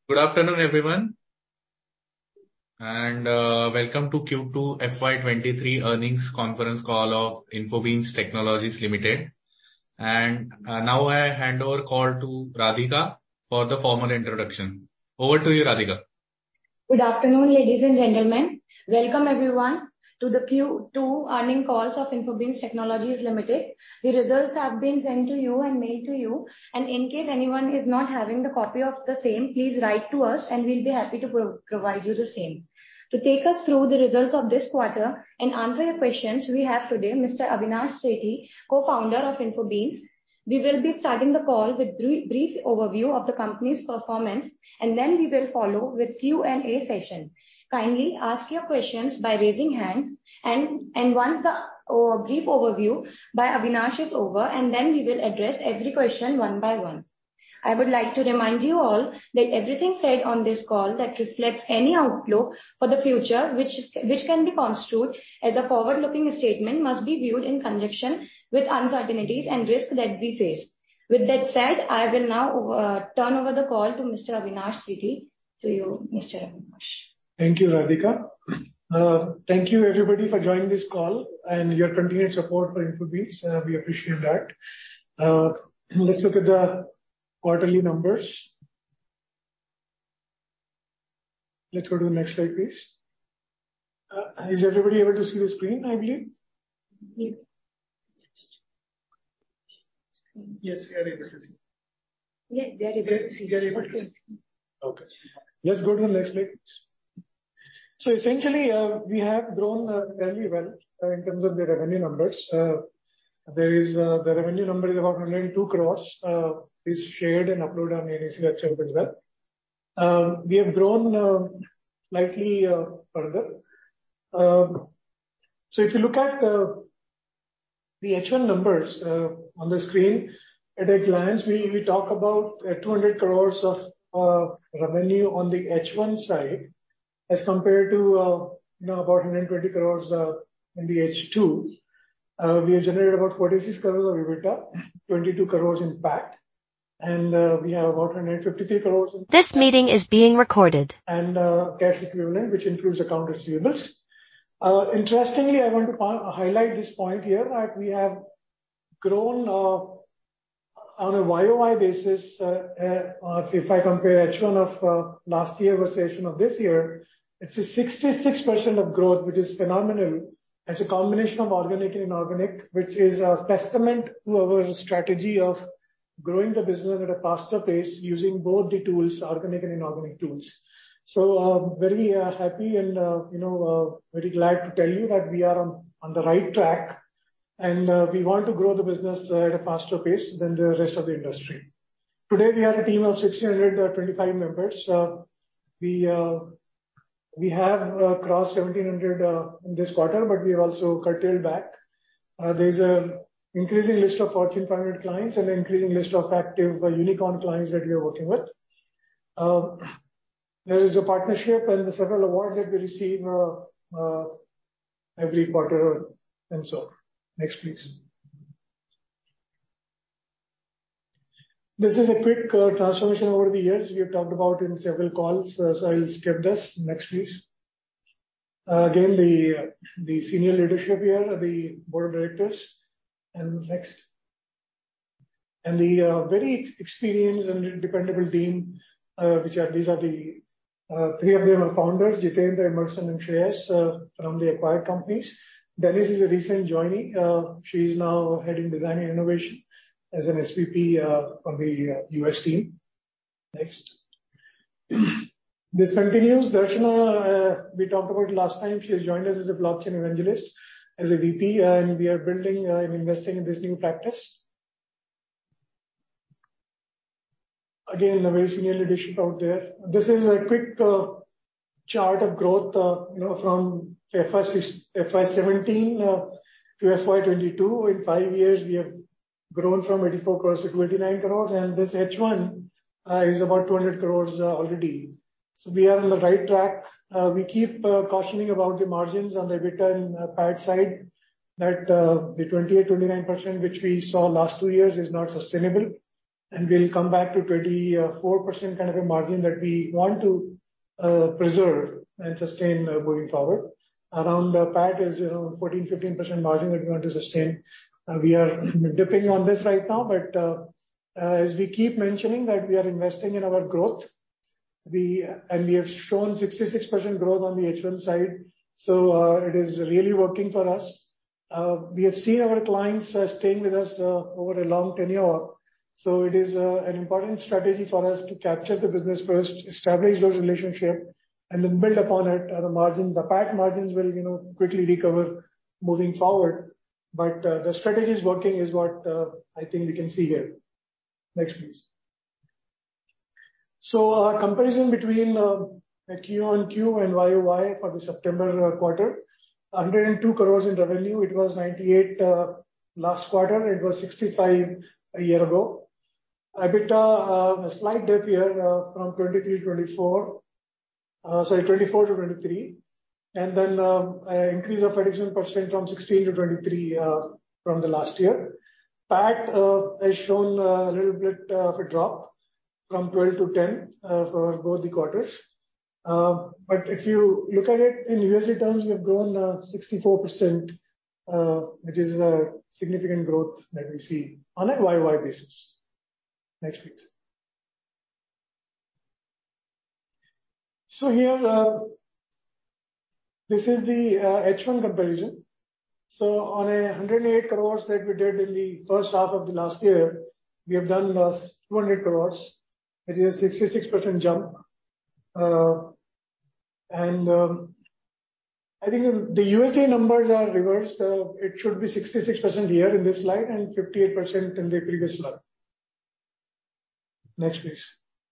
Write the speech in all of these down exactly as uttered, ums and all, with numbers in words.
Good afternoon, everyone, and uh, welcome to Q two F Y twenty-three earnings conference call of Infobeams Technologies Limited. And uh, now I hand over call to Radhika for the formal introduction. Over to you, Radhika. Good afternoon, ladies and gentlemen. Welcome everyone to the Q two earnings calls of Infobeams Technologies Limited. The results have been sent to you and mailed to you, and in case anyone is not having the copy of the same, please write to us and we'll be happy to pro provide you the same. To take us through the results of this quarter and answer your questions, we have today Mister Avinash Sethi, co-founder of Infobeams. We will be starting the call with brief, brief overview of the company's performance, and then we will follow with Q and A session. Kindly ask your questions by raising hands, and, and once the uh, brief overview by Avinash is over, and then we will address every question one by one. I would like to remind you all that everything said on this call that reflects any outlook for the future, which, which can be construed as a forward-looking statement, must be viewed in conjunction with uncertainties and risks that we face. With that said, I will now uh, turn over the call to Mister Avinash Sethi. To you, Mister Avinash. Thank you, Radhika. Uh, thank you everybody for joining this call and your continued support for Infobeams. Uh, we appreciate that. Uh, let's look at the quarterly numbers. Let's go to the next slide, please. Uh, is everybody able to see the screen, I believe? Yeah. Yes, we are able to see. Yeah, they are able to see. They are able okay. to see. Okay. Let's go to the next slide, please. So essentially, uh, we have grown uh, fairly well uh, in terms of the revenue numbers. Uh, there is uh, the revenue number is about one hundred two crores. Uh, is shared and uploaded on N S E website as well. Um, we have grown uh, slightly uh, further. Um, so if you look at uh, the H one numbers uh, on the screen, at a glance, we we talk about uh, two hundred crores of uh, revenue on the H one side, as compared to, uh, you know, about one hundred twenty crores uh, in the H two. Uh, we have generated about forty-six crores of EBITDA, twenty-two crores in P A T, and uh, we have about one hundred fifty-three crores in This meeting is being recorded. And uh, cash equivalent, which includes account receivables. Uh, interestingly, I want to highlight this point here that we have grown uh, on a Y O Y basis. Uh, uh, if I compare H one of uh, last year versus H one of this year, it's a sixty-six percent of growth, which is phenomenal. It's a combination of organic and inorganic, which is a testament to our strategy of growing the business at a faster pace using both the tools, organic and inorganic tools. So, uh, very uh, happy and, uh, you know, uh, very glad to tell you that we are on, on the right track, and uh, we want to grow the business uh, at a faster pace than the rest of the industry. Today, we are a team of one thousand six hundred twenty-five members. Uh, we, uh, we have uh, crossed seventeen hundred uh, in this quarter, but we have also curtailed back. Uh, there's a increasing list of Fortune five hundred clients and an increasing list of active uh, unicorn clients that we are working with. Uh, there is a partnership and the several awards that we receive uh, uh, every quarter and so on. Next, please. This is a quick uh, transformation over the years. We have talked about in several calls, uh, so I'll skip this. Next, please. Uh, again, the the senior leadership here, the board of directors. And next. And the uh, very experienced and dependable team, uh, which are, these are the, uh, three of them are founders, Jitendra, Emerson, and Shreyas, uh, from the acquired companies. Dennis is a recent joinee. Uh, she is now heading design and innovation as an S V P, uh, on the uh, U S team. Next. This continues. Darshana, uh, we talked about it last time. She has joined us as a blockchain evangelist, as a V P, and we are building uh, and investing in this new practice. Again, a very senior leadership out there. This is a quick uh, chart of growth, uh, you know, from F Y seventeen uh, to F Y twenty-two. In five years, we have grown from eighty-four crores to twenty-nine crores, and this H one uh, is about two hundred crores uh, already. So we are on the right track. Uh, we keep uh, cautioning about the margins on the EBITDA and uh, P A T side, that uh, the twenty-eight, twenty-nine percent which we saw last two years is not sustainable. and we'll come back to twenty-four percent kind of a margin that we want to uh, preserve and sustain uh, moving forward. Around uh, P A T is, you know, fourteen to fifteen percent margin that we want to sustain. Uh, we are dipping on this right now, but uh, uh, as we keep mentioning that we are investing in our growth, we and we have shown sixty-six percent growth on the H one side. So uh, it is really working for us. Uh, we have seen our clients uh, staying with us uh, over a long tenure. So it is uh, an important strategy for us to capture the business first, establish those relationships, and then build upon it. Uh, the margin, the P A T margins will, you know, quickly recover moving forward. But uh, the strategy is working is what uh, I think we can see here. Next, please. So uh, comparison between uh, Q on Q and Y O Y for the September uh, quarter. one hundred two crores in revenue. It was ninety-eight uh, last quarter. It was sixty-five a year ago. EBITDA, uh, a slight dip here uh, from twenty-three to twenty-four. Uh, sorry, twenty-four to twenty-three. And then uh, an increase of thirty-seven percent from sixteen to twenty-three uh, from the last year. P A T uh, has shown a little bit of a drop from twelve to ten uh, for both the quarters. Uh, but if you look at it in U S D terms, we have grown uh, sixty-four percent, uh, which is a significant growth that we see on a Y O Y basis. Next, please. So here, uh, this is the uh, H one comparison. So on a one hundred eight crores that we did in the first half of the last year, we have done uh, two hundred crores, which is a sixty-six percent jump. Uh, and um, I think the U S D numbers are reversed. Uh, it should be sixty-six percent here in this slide and fifty-eight percent in the previous slide. Next, please.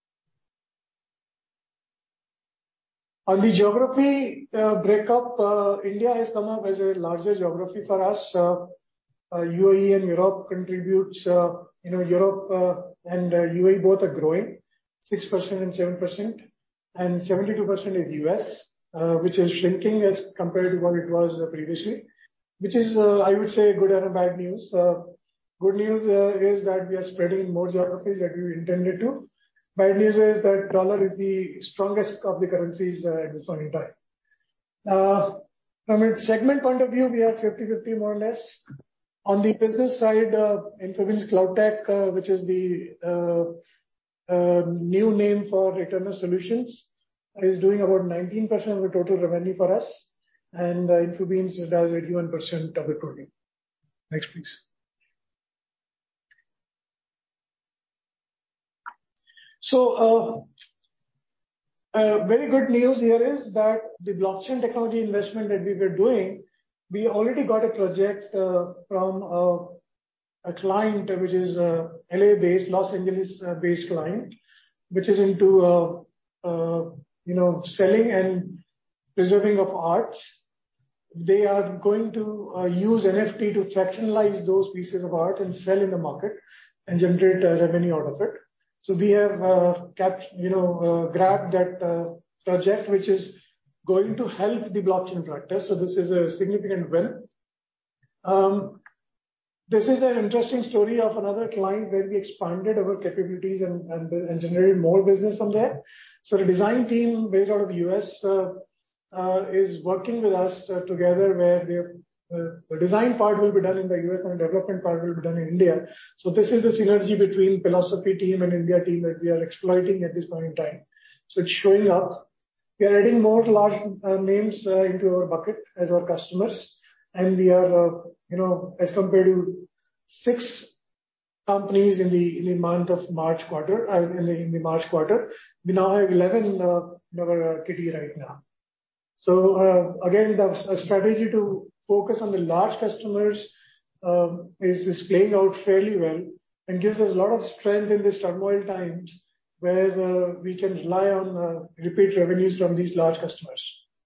On the geography uh, breakup, uh, India has come up as a larger geography for us. Uh, uh, U A E and Europe contributes, uh, you know, Europe uh, and uh, U A E both are growing, six percent and seven percent, and seventy-two percent is U S, uh, which is shrinking as compared to what it was uh, previously, which is, uh, I would say, good and bad news. Uh, good news uh, is that we are spreading in more geographies that we intended to. Bad news is that dollar is the strongest of the currencies uh, at this point in time. Uh, from a segment point of view, we are fifty fifty more or less. On the business side, uh, Infobeams Cloud Tech, uh, which is the uh, uh, new name for Eternus Solutions, is doing about nineteen percent of the total revenue for us, and uh, Infobeams does eighty-one percent of the total. Next, please. So, uh, uh, very good news here is that the blockchain technology investment that we were doing, we already got a project uh, from uh, a client which is uh, L A-based, Los Angeles-based client, which is into uh, uh, you know selling and preserving of art. They are going to uh, use N F T to fractionalize those pieces of art and sell in the market and generate uh, revenue out of it. So we have uh, kept, you know, uh, grabbed that uh, project, which is going to help the blockchain practice. So this is a significant win. Um, this is an interesting story of another client where we expanded our capabilities and, and, and generated more business from there. So the design team based out of U S uh, uh, is working with us uh, together, where they Uh, the design part will be done in the U S and the development part will be done in India. So this is the synergy between philosophy team and India team that we are exploiting at this point in time. So it's showing up. We are adding more large uh, names uh, into our bucket as our customers, and we are, uh, you know, as compared to six companies in the in the month of March quarter, uh, in the in the March quarter, we now have eleven uh, in our uh, kitty right now. So uh, again, the a strategy to focus on the large customers um, is, is playing out fairly well and gives us a lot of strength in these turmoil times, where uh, we can rely on uh, repeat revenues from these large customers.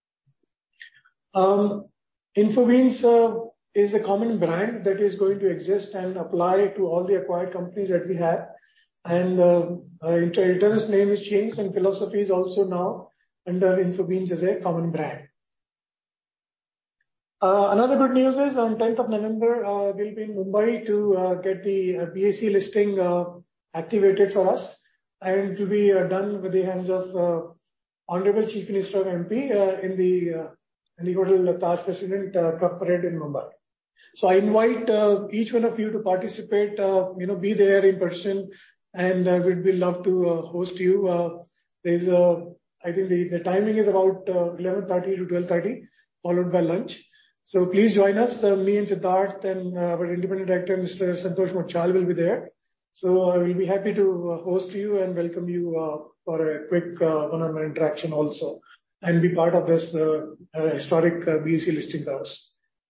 Um, Infobeams uh, is a common brand that is going to exist and apply to all the acquired companies that we have. And uh, uh, Eternus name is changed, and philosophy is also now under Infobeams as a common brand. Uh, another good news is on tenth of November, uh, we'll be in Mumbai to uh, get the uh, B S E listing uh, activated for us, and to be uh, done with the hands of uh, Honorable Chief Minister of M P uh, in the uh, in the Hotel Taj President uh, Cup Parade in Mumbai. So I invite uh, each one of you to participate, uh, you know, be there in person, and uh, we'd be love to uh, host you. Uh, there's a, I think the, the timing is about uh, eleven thirty to twelve thirty, followed by lunch. So please join us. Uh, me and Siddharth and uh, our independent director, Mister Santosh Mochal, will be there. So I will be happy to uh, host you and welcome you uh, for a quick uh, one-on-one interaction also, and be part of this uh, uh, historic uh, B S E listing house.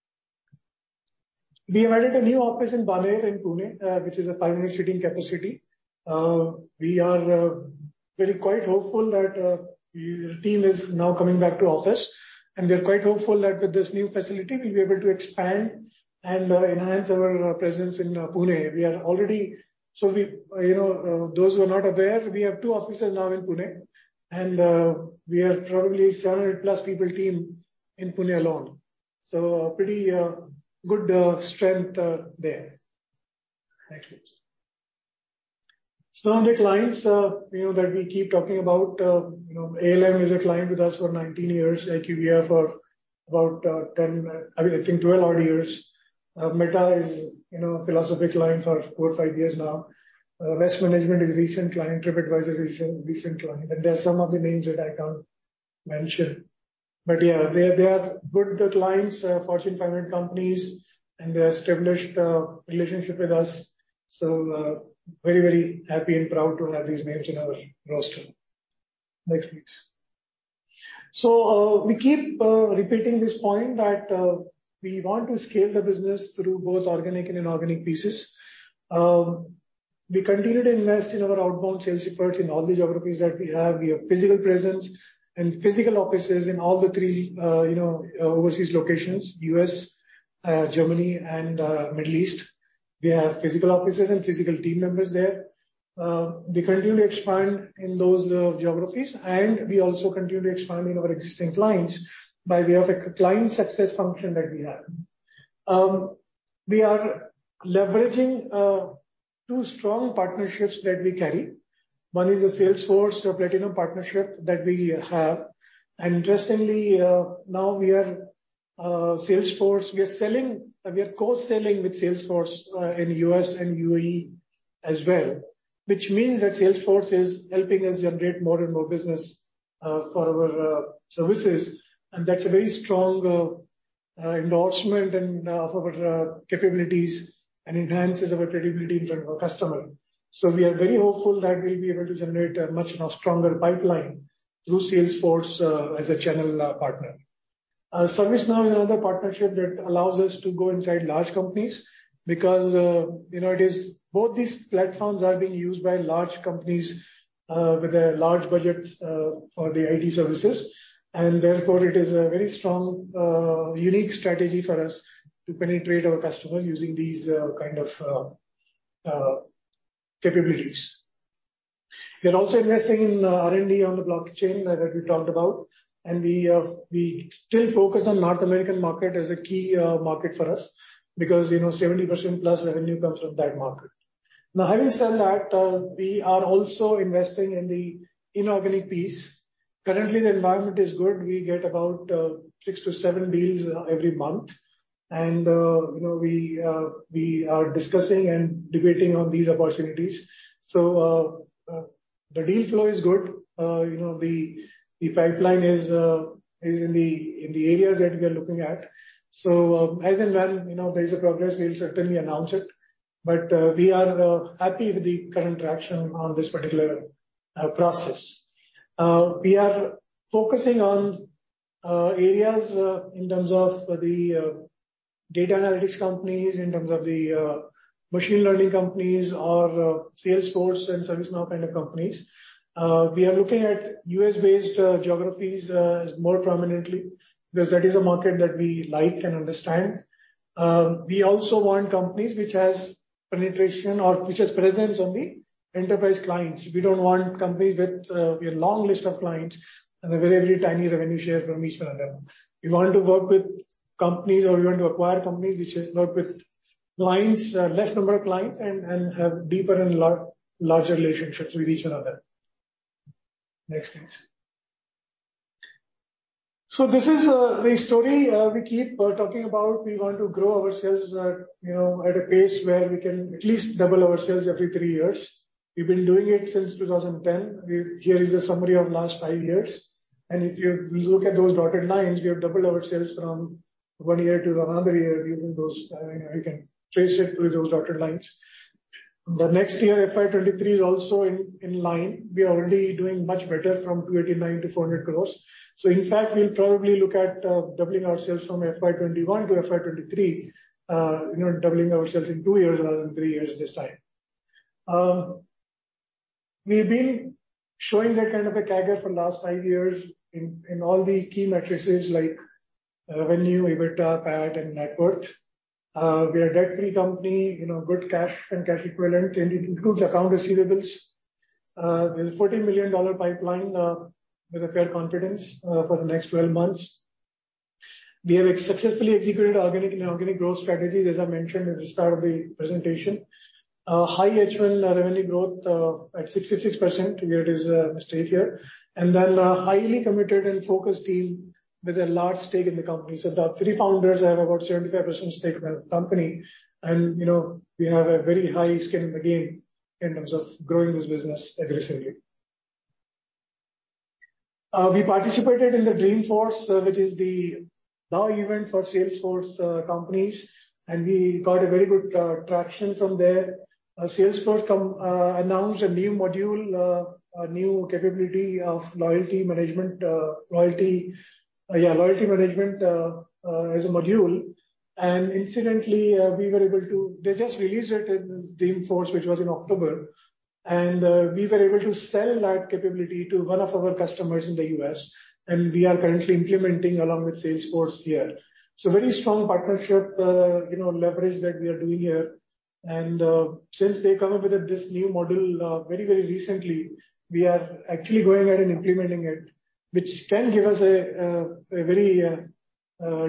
We have added a new office in Baner in Pune, uh, which is a five hundred seating capacity. Uh, we are uh, very quite hopeful that uh, the team is now coming back to office, and we are quite hopeful that with this new facility we'll be able to expand and uh, enhance our uh, presence in uh, Pune. We are already, so we, uh, you know, uh, those who are not aware, we have two offices now in Pune, and uh, we are probably seven hundred plus people team in Pune alone. So uh, pretty uh, good uh, strength uh, there. Thank you. Some of the clients, uh, you know, that we keep talking about, uh, you know, A L M is a client with us for nineteen years, IQVIA for about uh, ten, I mean, I think twelve odd years. Uh, Meta is, you know, a philosophy client for four or five years now. Uh, West Management is a recent client, TripAdvisor is a recent client, and there are some of the names that I can't mention. But yeah, they, they are good, the clients, uh, Fortune five hundred companies, and they established uh, relationship with us. So, uh, very, very happy and proud to have these names in our roster. Next, please. So, uh, we keep uh, repeating this point that uh, we want to scale the business through both organic and inorganic pieces. Um, we continue to invest in our outbound sales efforts in all the geographies that we have. We have physical presence and physical offices in all the three, uh, you know, overseas locations, U S, uh, Germany, and uh, Middle East. We have physical offices and physical team members there. Uh, we continue to expand in those uh, geographies, and we also continue to expand in our existing clients by way of a client success function that we have. Um, we are leveraging uh, two strong partnerships that we carry. One is the Salesforce uh, Platinum partnership that we have. And interestingly, uh, now we are uh, Salesforce, we are selling, uh, we are co-selling with Salesforce uh, in U S and U A E as well, which means that Salesforce is helping us generate more and more business uh, for our uh, services. And that's a very strong uh, uh, endorsement and uh, of our uh, capabilities, and enhances our credibility in front of our customer. So we are very hopeful that we'll be able to generate a much more stronger pipeline through Salesforce uh, as a channel uh, partner. Uh, ServiceNow is another partnership that allows us to go inside large companies, because uh, you know, it is both these platforms are being used by large companies uh, with a large budget uh, for the I T services, and therefore it is a very strong, uh, unique strategy for us to penetrate our customers using these uh, kind of uh, uh, capabilities. We are also investing in uh, R and D on the blockchain uh, that we talked about, and we uh, we still focus on North American market as a key uh, market for us, because you know seventy percent plus revenue comes from that market. Now, having said that, uh, we are also investing in the inorganic piece. Currently, the environment is good. We get about uh, six to seven deals uh, every month. And, uh, you know, we, uh, we are discussing and debating on these opportunities. So, uh, uh, the deal flow is good. Uh, you know, the, the pipeline is, uh, is in the, in the areas that we are looking at. So, um, as and when, you know, there is a progress, we'll certainly announce it. But, uh, we are, uh, happy with the current traction on this particular, uh, process. Uh, we are focusing on, uh, areas, uh, in terms of the, uh, data analytics companies, in terms of the uh, machine learning companies, or uh, Salesforce and ServiceNow kind of companies. Uh, we are looking at U S-based uh, geographies uh, more prominently, because that is a market that we like and understand. Uh, we also want companies which has penetration or which has presence on the enterprise clients. We don't want companies with uh, a long list of clients and a very, very tiny revenue share from each one of them. We want to work with companies, or we want to acquire companies which work with clients, uh, less number of clients, and, and have deeper and lot, larger relationships with each another. Next, please. So this is uh, the story uh, we keep uh, talking about. We want to grow ourselves, uh, you know, at a pace where we can at least double ourselves every three years. We've been doing it since two thousand ten. We, here is a summary of last five years. And if you look at those dotted lines, we have doubled ourselves from one year to another year using those. Uh, you know, you can trace it with those dotted lines. The next year, F Y twenty-three, is also in, in line. We are already doing much better from two eighty-nine to four hundred crores. So in fact, we'll probably look at uh, doubling ourselves from F Y twenty-one to F Y twenty-three, uh, you know, doubling ourselves in two years rather than three years this time. Um, we've been showing that kind of a C A G R for the last five years in, in all the key matrices like revenue, EBITDA, P A T, and net worth. Uh, we are a debt-free company, you know, good cash and cash equivalent, and it includes account receivables. Uh, there's a forty million dollars pipeline, uh, with a fair confidence, uh, for the next twelve months. We have successfully executed organic and inorganic growth strategies, as I mentioned at the start of the presentation. Uh, high H one revenue growth, uh, at sixty-six percent. Here it is a mistake here. And then a highly committed and focused team with a large stake in the company. So the three founders have about seventy-five percent stake in the company. And, you know, we have a very high skin in the game in terms of growing this business aggressively. Uh, we participated in the Dreamforce, uh, which is the now event for Salesforce uh, companies, and we got a very good uh, traction from there. Uh, Salesforce com- uh, announced a new module, uh, a new capability of loyalty management, uh, loyalty, uh, yeah, loyalty management uh, uh, as a module. And incidentally, uh, we were able to. They just released it in Dreamforce, which was in October. And uh, we were able to sell that capability to one of our customers in the U S, and we are currently implementing along with Salesforce here. So very strong partnership, uh, you know, leverage that we are doing here. And uh, since they come up with this new model uh, very, very recently, we are actually going ahead and implementing it, which can give us a, a, a very uh, uh,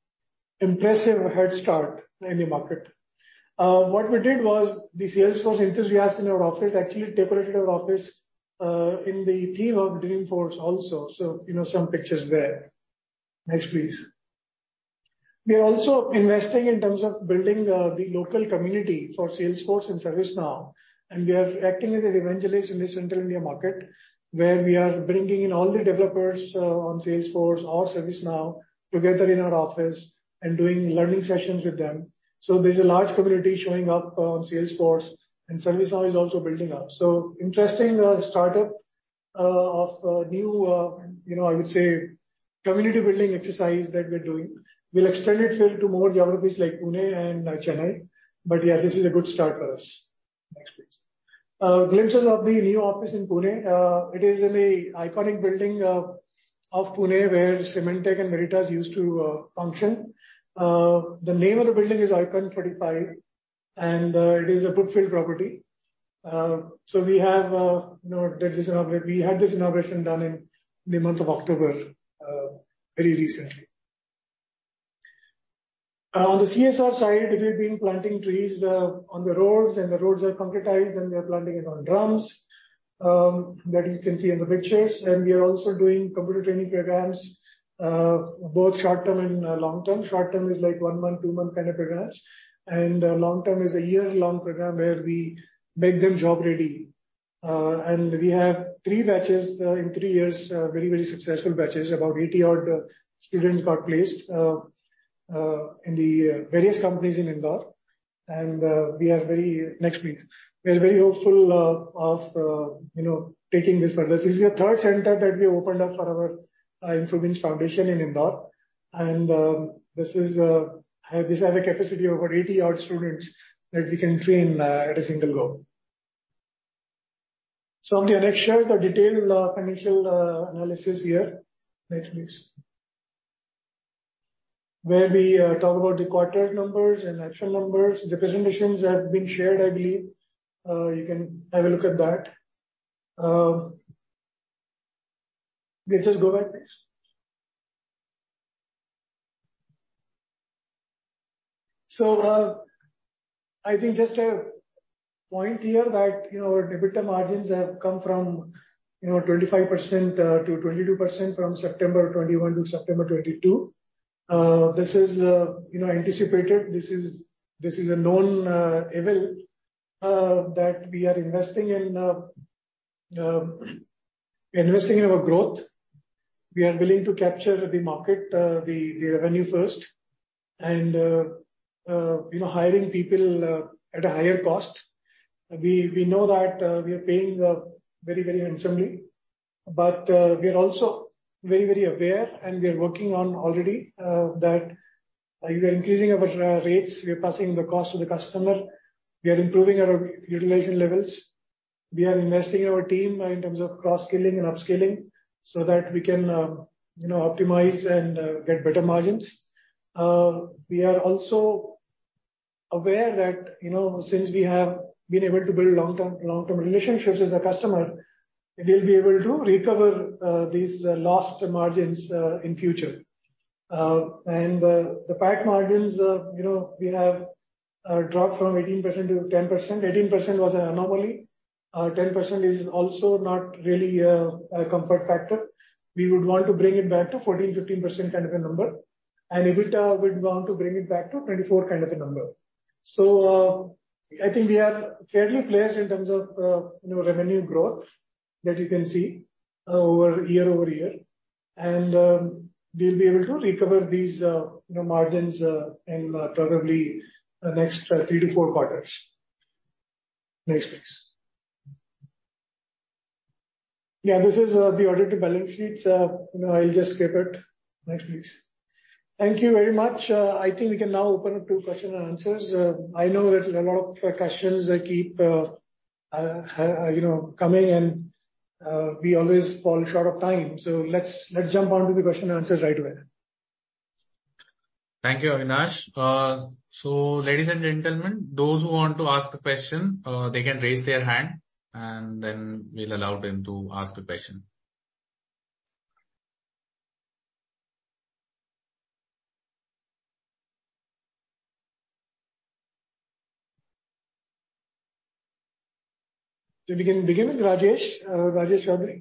impressive head start in the market. Uh, what we did was the Salesforce enthusiasts in our office actually decorated our office uh, in the theme of Dreamforce also. So, you know, some pictures there. Next, please. We are also investing in terms of building uh, the local community for Salesforce and ServiceNow. And we are acting as an evangelist in the Central India market, where we are bringing in all the developers uh, on Salesforce or ServiceNow together in our office and doing learning sessions with them. So there's a large community showing up on Salesforce, and ServiceNow is also building up. So interesting uh, startup uh, of uh, new, uh, you know, I would say community building exercise that we're doing. We'll extend it to more geographies like Pune and uh, Chennai. But yeah, this is a good start for us. Next, please. Uh, glimpses of the new office in Pune. Uh, it is in the iconic building uh, of Pune where Symantec and Veritas used to uh, function. Uh, the name of the building is Icon forty-five, and uh, it is a Brookfield property. Uh, so we have, uh, you know, did this we had this inauguration done in the month of October, uh, very recently. Uh, on the C S R side, we've been planting trees uh, on the roads, and the roads are concretized, and we are planting it on drums um, that you can see in the pictures. And we are also doing computer training programs. Uh, both short-term and uh, long-term. Short-term is like one month, two month kind of programs, and uh, long-term is a year-long program where we make them job-ready. Uh, and we have three batches uh, in three years, uh, very very successful batches. About eighty odd uh, students got placed uh, uh, in the uh, various companies in Indore, and uh, we are very next week. We are very hopeful uh, of uh, you know taking this further. This is the third center that we opened up for our Uh, Infobeams Foundation in Indore, and um, this is uh, have, this have a capacity of over eighty odd students that we can train uh, at a single go. So on the next shows the detailed uh, financial uh, analysis here. Next, please. Where we uh, talk about the quarter numbers and actual numbers. The presentations have been shared, I believe. Uh, you can have a look at that. Uh, Let's just go back, please. So, uh, I think just a point here that, you know, our EBITDA margins have come from, you know, twenty-five percent to twenty-two percent from September twenty-one to September twenty-two. Uh, this is, uh, you know, anticipated. This is, this is a known uh, evil uh, that we are investing in, uh, uh, investing in our growth. We are willing to capture the market, uh, the, the revenue first, and, uh, uh, you know, hiring people uh, at a higher cost. We, we know that uh, we are paying uh, very, very handsomely, but uh, we are also very, very aware, and we are working on already uh, that uh, we are increasing our uh, rates, we are passing the cost to the customer, we are improving our utilization levels, we are investing in our team in terms of cross-skilling and upskilling, so that we can, um, you know, optimize and uh, get better margins. Uh, we are also aware that, you know, since we have been able to build long-term, long-term relationships with the customer, we'll be able to recover uh, these uh, lost margins uh, in future. Uh, and uh, the P A T margins, uh, you know, we have uh, dropped from eighteen percent to ten percent. eighteen percent was an anomaly. Uh, ten percent is also not really uh, a comfort factor. We would want to bring it back to fourteen, fifteen percent kind of a number. And EBITDA would want to bring it back to twenty-four kind of a number. So, uh, I think we are fairly placed in terms of, uh, you know, revenue growth that you can see uh, over year over year. And um, we'll be able to recover these, uh, you know, margins uh, in uh, probably the next uh, three to four quarters. Next, please. Yeah, this is uh, the audited balance sheets. Uh, you know, I'll just skip it. Next, please. Thank you very much. Uh, I think we can now open up to question and answers. Uh, I know that a lot of uh, questions that keep, uh, uh, uh, you know, coming, and uh, we always fall short of time. So let's let's jump on to the question and answers right away. Thank you, Avinash. Uh, so, ladies and gentlemen, those who want to ask the question, uh, they can raise their hand, and then we'll allow them to ask the question. So we can begin with Rajesh, uh, Rajesh Chaudhary.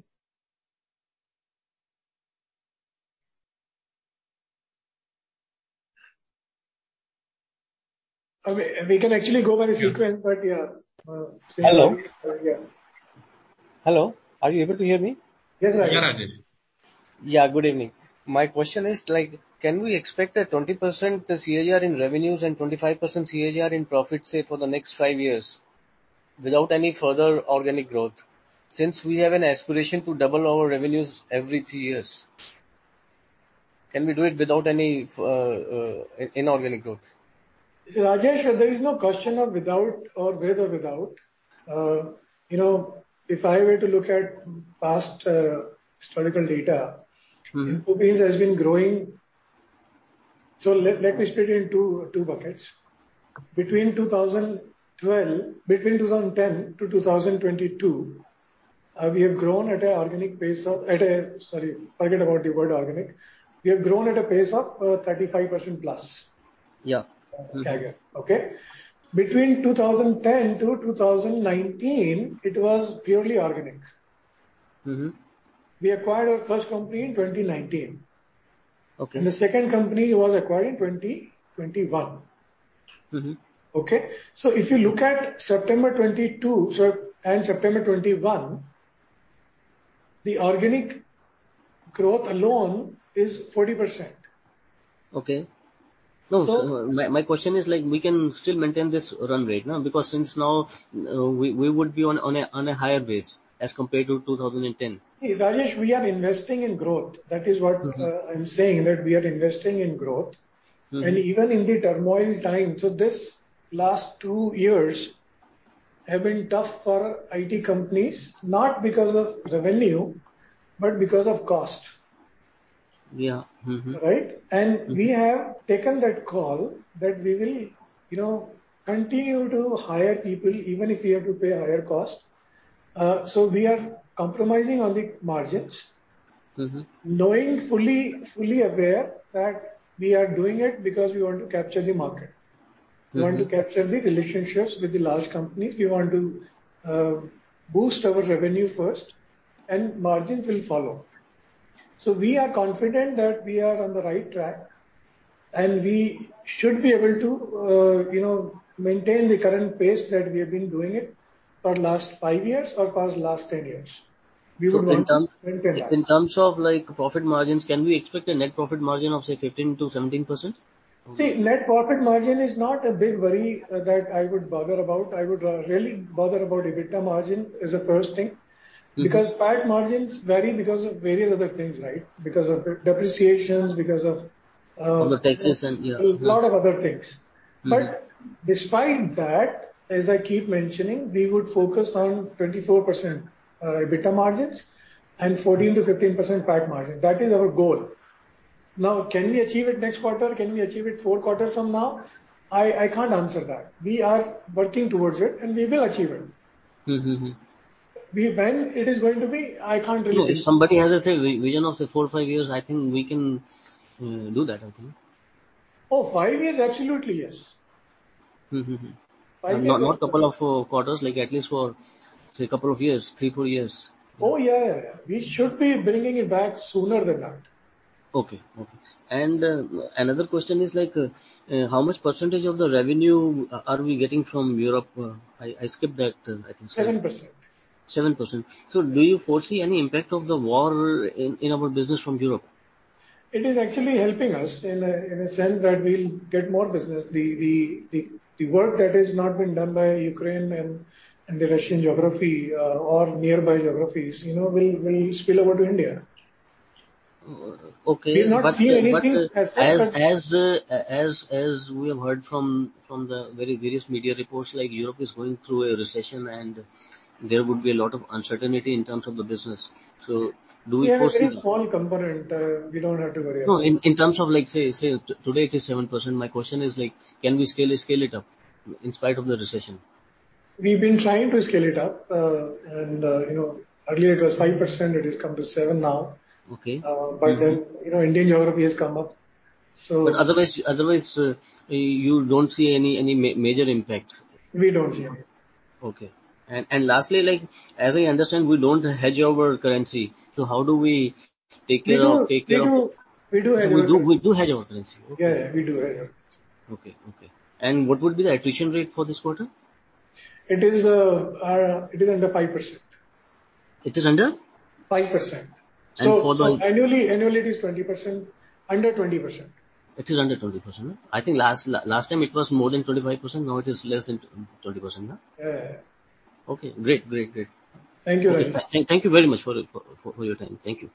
Okay, we can actually go by the sequence, yeah. But yeah. Uh, Hello. Uh, yeah. Hello. Are you able to hear me? Yes, Rajesh. Yeah, Rajesh. Yeah, good evening. My question is, like, can we expect a twenty percent C A G R in revenues and twenty-five percent C A G R in profit, say, for the next five years without any further organic growth, since we have an aspiration to double our revenues every three years? Can we do it without any uh, uh, inorganic growth? Rajesh, there is no question of without or with or without. Uh, you know, if I were to look at past uh, historical data, Mm-hmm. Infobeans has been growing. So let, let me split it into two buckets. Between two thousand twelve, between two thousand ten to two thousand twenty-two, uh, we have grown at an organic pace of, at a, sorry, forget about the word organic. We have grown at a pace of uh, thirty-five percent plus. Yeah. Mm-hmm. C A G R, okay? Between two thousand ten to two thousand nineteen, it was purely organic. Mm-hmm. We acquired our first company in twenty nineteen. Okay. And the second company was acquired in twenty twenty-one. Mm-hmm. Okay? So if you look at September twenty-two so, and September twenty-one, the organic growth alone is forty percent. Okay. No, So, so my, my question is, like, we can still maintain this run rate, no? Because since now uh, we, we would be on, on, a, on a higher base as compared to two thousand ten. Hey, Rajesh, we are investing in growth. That is what Mm-hmm. uh, I'm saying, that we are investing in growth. Mm-hmm. And even in the turmoil time, so this last two years have been tough for I T companies, not because of revenue, but because of cost. Yeah. Mm-hmm. Right? And Mm-hmm. we have taken that call that we will, you know, continue to hire people even if we have to pay higher cost. Uh, so we are compromising on the margins, Mm-hmm. knowing fully, fully aware that we are doing it because we want to capture the market. We want to capture the relationships with the large companies. We want to uh, boost our revenue first, and margins will follow. So we are confident that we are on the right track, and we should be able to, uh, you know, maintain the current pace that we have been doing it for last five years or for last ten years. We So would in want terms, to maintain that. in terms of like profit margins, can we expect a net profit margin of say fifteen to seventeen percent? See, net profit margin is not a big worry uh, that I would bother about. I would uh, really bother about EBITDA margin is the first thing. Because P A T margins vary because of various other things, right? Because of depreciations, because of uh, Of the taxes and yeah. a lot of other things. Mm-hmm. But despite that, as I keep mentioning, we would focus on twenty-four percent uh, EBITDA margins and fourteen to fifteen percent P A T margin. That is our goal. Now, can we achieve it next quarter? Can we achieve it four quarters from now? I, I can't answer that. We are working towards it and we will achieve it. Mm-hmm. We, when it is going to be, I can't really No, think. if somebody has a say vision of say four or five years, I think we can uh, do that. I think. Oh, five years, absolutely yes. Mm-hmm. Five Not years. not couple of uh, quarters, like at least for say couple of years, three four years. Yeah. Oh yeah, yeah, yeah, we should be bringing it back sooner than that. Okay, okay. And uh, another question is like, uh, uh, how much percentage of the revenue are we getting from Europe? Uh, I, I skipped that. Uh, I think Seven percent. Seven percent. So, do you foresee any impact of the war in, in our business from Europe? It is actually helping us in a, in a sense that we'll get more business. The the the, the work that is not been done by Ukraine and and the Russian geography uh, or nearby geographies, you know, will will spill over to India. Uh, okay, We've not but seen anything but uh, as such, as but as uh, as as we have heard from from the very various media reports, like Europe is going through a recession and there would be a lot of uncertainty in terms of the business. So, do we we have a foresee very that? small component. Uh, we don't have to worry No, about. in, in terms of like say say t- today it is seven percent. My question is like, can we scale scale it up in spite of the recession? We've been trying to scale it up, uh, and uh, you know, earlier it was five percent. It has come to seven now. Okay. Uh, but Mm-hmm. then you know, Indian geography has come up. So, but otherwise, otherwise uh, you don't see any any ma- major impact. We don't see any. Okay. And and lastly, like as I understand, we don't hedge our currency. So how do we take We care of do, take we care of? do, we do So hedge we our do currency. we do hedge our currency. Okay. Yeah, yeah, we do hedge our currency. Okay. Okay. And what would be the attrition rate for this quarter? It is uh, uh, it is under five percent. It is under Five percent. and So for so the annually annually it is twenty percent, under twenty percent. it is under twenty percent. No? I think last la- last time it was more than twenty-five percent. Now it is less than twenty percent. No? Yeah. Okay, great, great, great. Thank you, Okay, Rajesh. th- thank you very much for, for for your time. Thank you.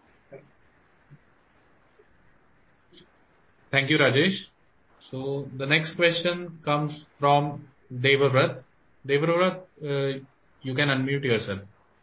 Thank you, Rajesh. So the next question comes from Devavrat. Devavrat, uh, you can unmute yourself.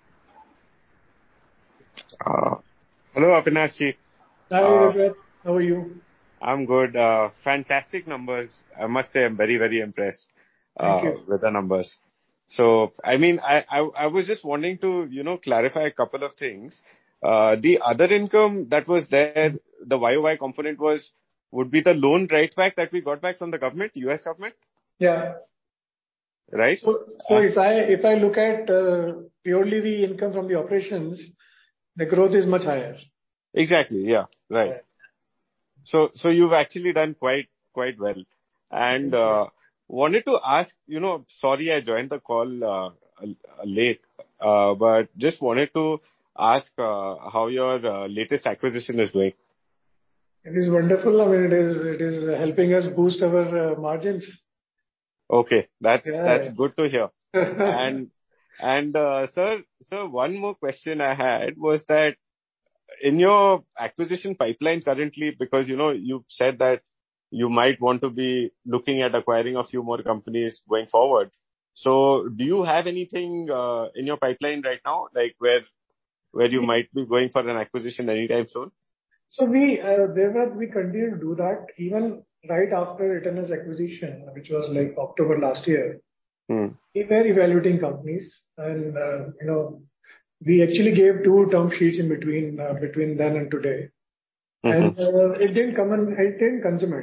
Uh, hello, Avinash ji. Hi, Uh, Devavrat. How are you? I'm good. Uh, fantastic numbers. I must say, I'm very, very impressed Thank uh, you. with the numbers. So, I mean, I, I, I was just wanting to, you know, clarify a couple of things. Uh, the other income that was there, the Y O Y component was, would be the loan write back that we got back from the government, U S government, Yeah. right? So so Uh, if I if I look at uh, purely the income from the operations, the growth is much higher. exactly. Yeah. Right. Yeah. So, so you've actually done quite, quite well. And, uh, wanted to ask, you know, sorry, I joined the call, uh, late, uh, but just wanted to ask, uh, how your uh, latest acquisition is doing. It is wonderful. I mean, it is it is helping us boost our uh, margins. Okay. That's, that's Yeah. good to hear. And, and, uh, sir, sir, one more question I had was that in your acquisition pipeline currently, because, you know, you said that you might want to be looking at acquiring a few more companies going forward. So do you have anything uh, in your pipeline right now, like where where you might be going for an acquisition anytime soon? So we, uh, Devrat, we continue to do that even right after Eternus acquisition, which was like October last year. Hmm. We were evaluating companies and, uh, you know, we actually gave two term sheets in between, uh, between then and today. Mm-hmm. And uh, it didn't come and it didn't consummate.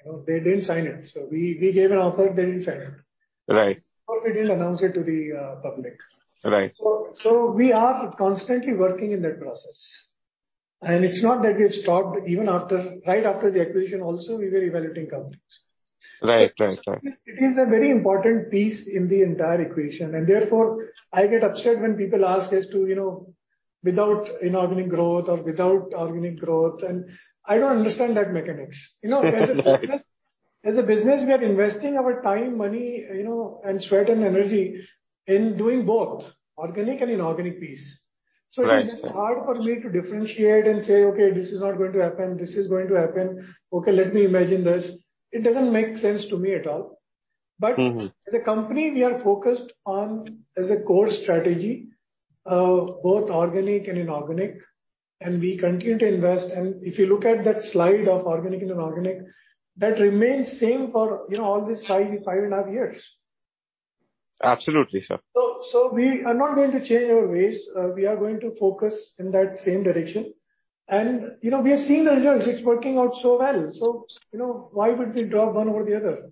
You know, they didn't sign it. So we, we gave an offer, they didn't sign it. Right. Or we didn't announce it to the uh, public. Right. So, so we are constantly working in that process. And it's not that we've stopped even after, right after the acquisition also, we were evaluating companies. Right, so right, right. It is a very important piece in the entire equation. And therefore, I get upset when people ask as to, you know, without inorganic growth or without organic growth. And I don't understand that mechanics. You know, as a business, as a business, we are investing our time, money, you know, and sweat and energy in doing both organic and inorganic piece. So Right. it is very hard for me to differentiate and say, okay, this is not going to happen, this is going to happen. Okay, let me imagine this. It doesn't make sense to me at all. But Mm-hmm. as a company, we are focused on, as a core strategy, uh, both organic and inorganic, and we continue to invest. And if you look at that slide of organic and inorganic, that remains same for, you know, all these five, five and a half years. Absolutely, sir. So, so we are not going to change our ways. Uh, we are going to focus in that same direction. And, you know, we are seeing the results. It's working out so well. So, you know, why would we drop one over the other?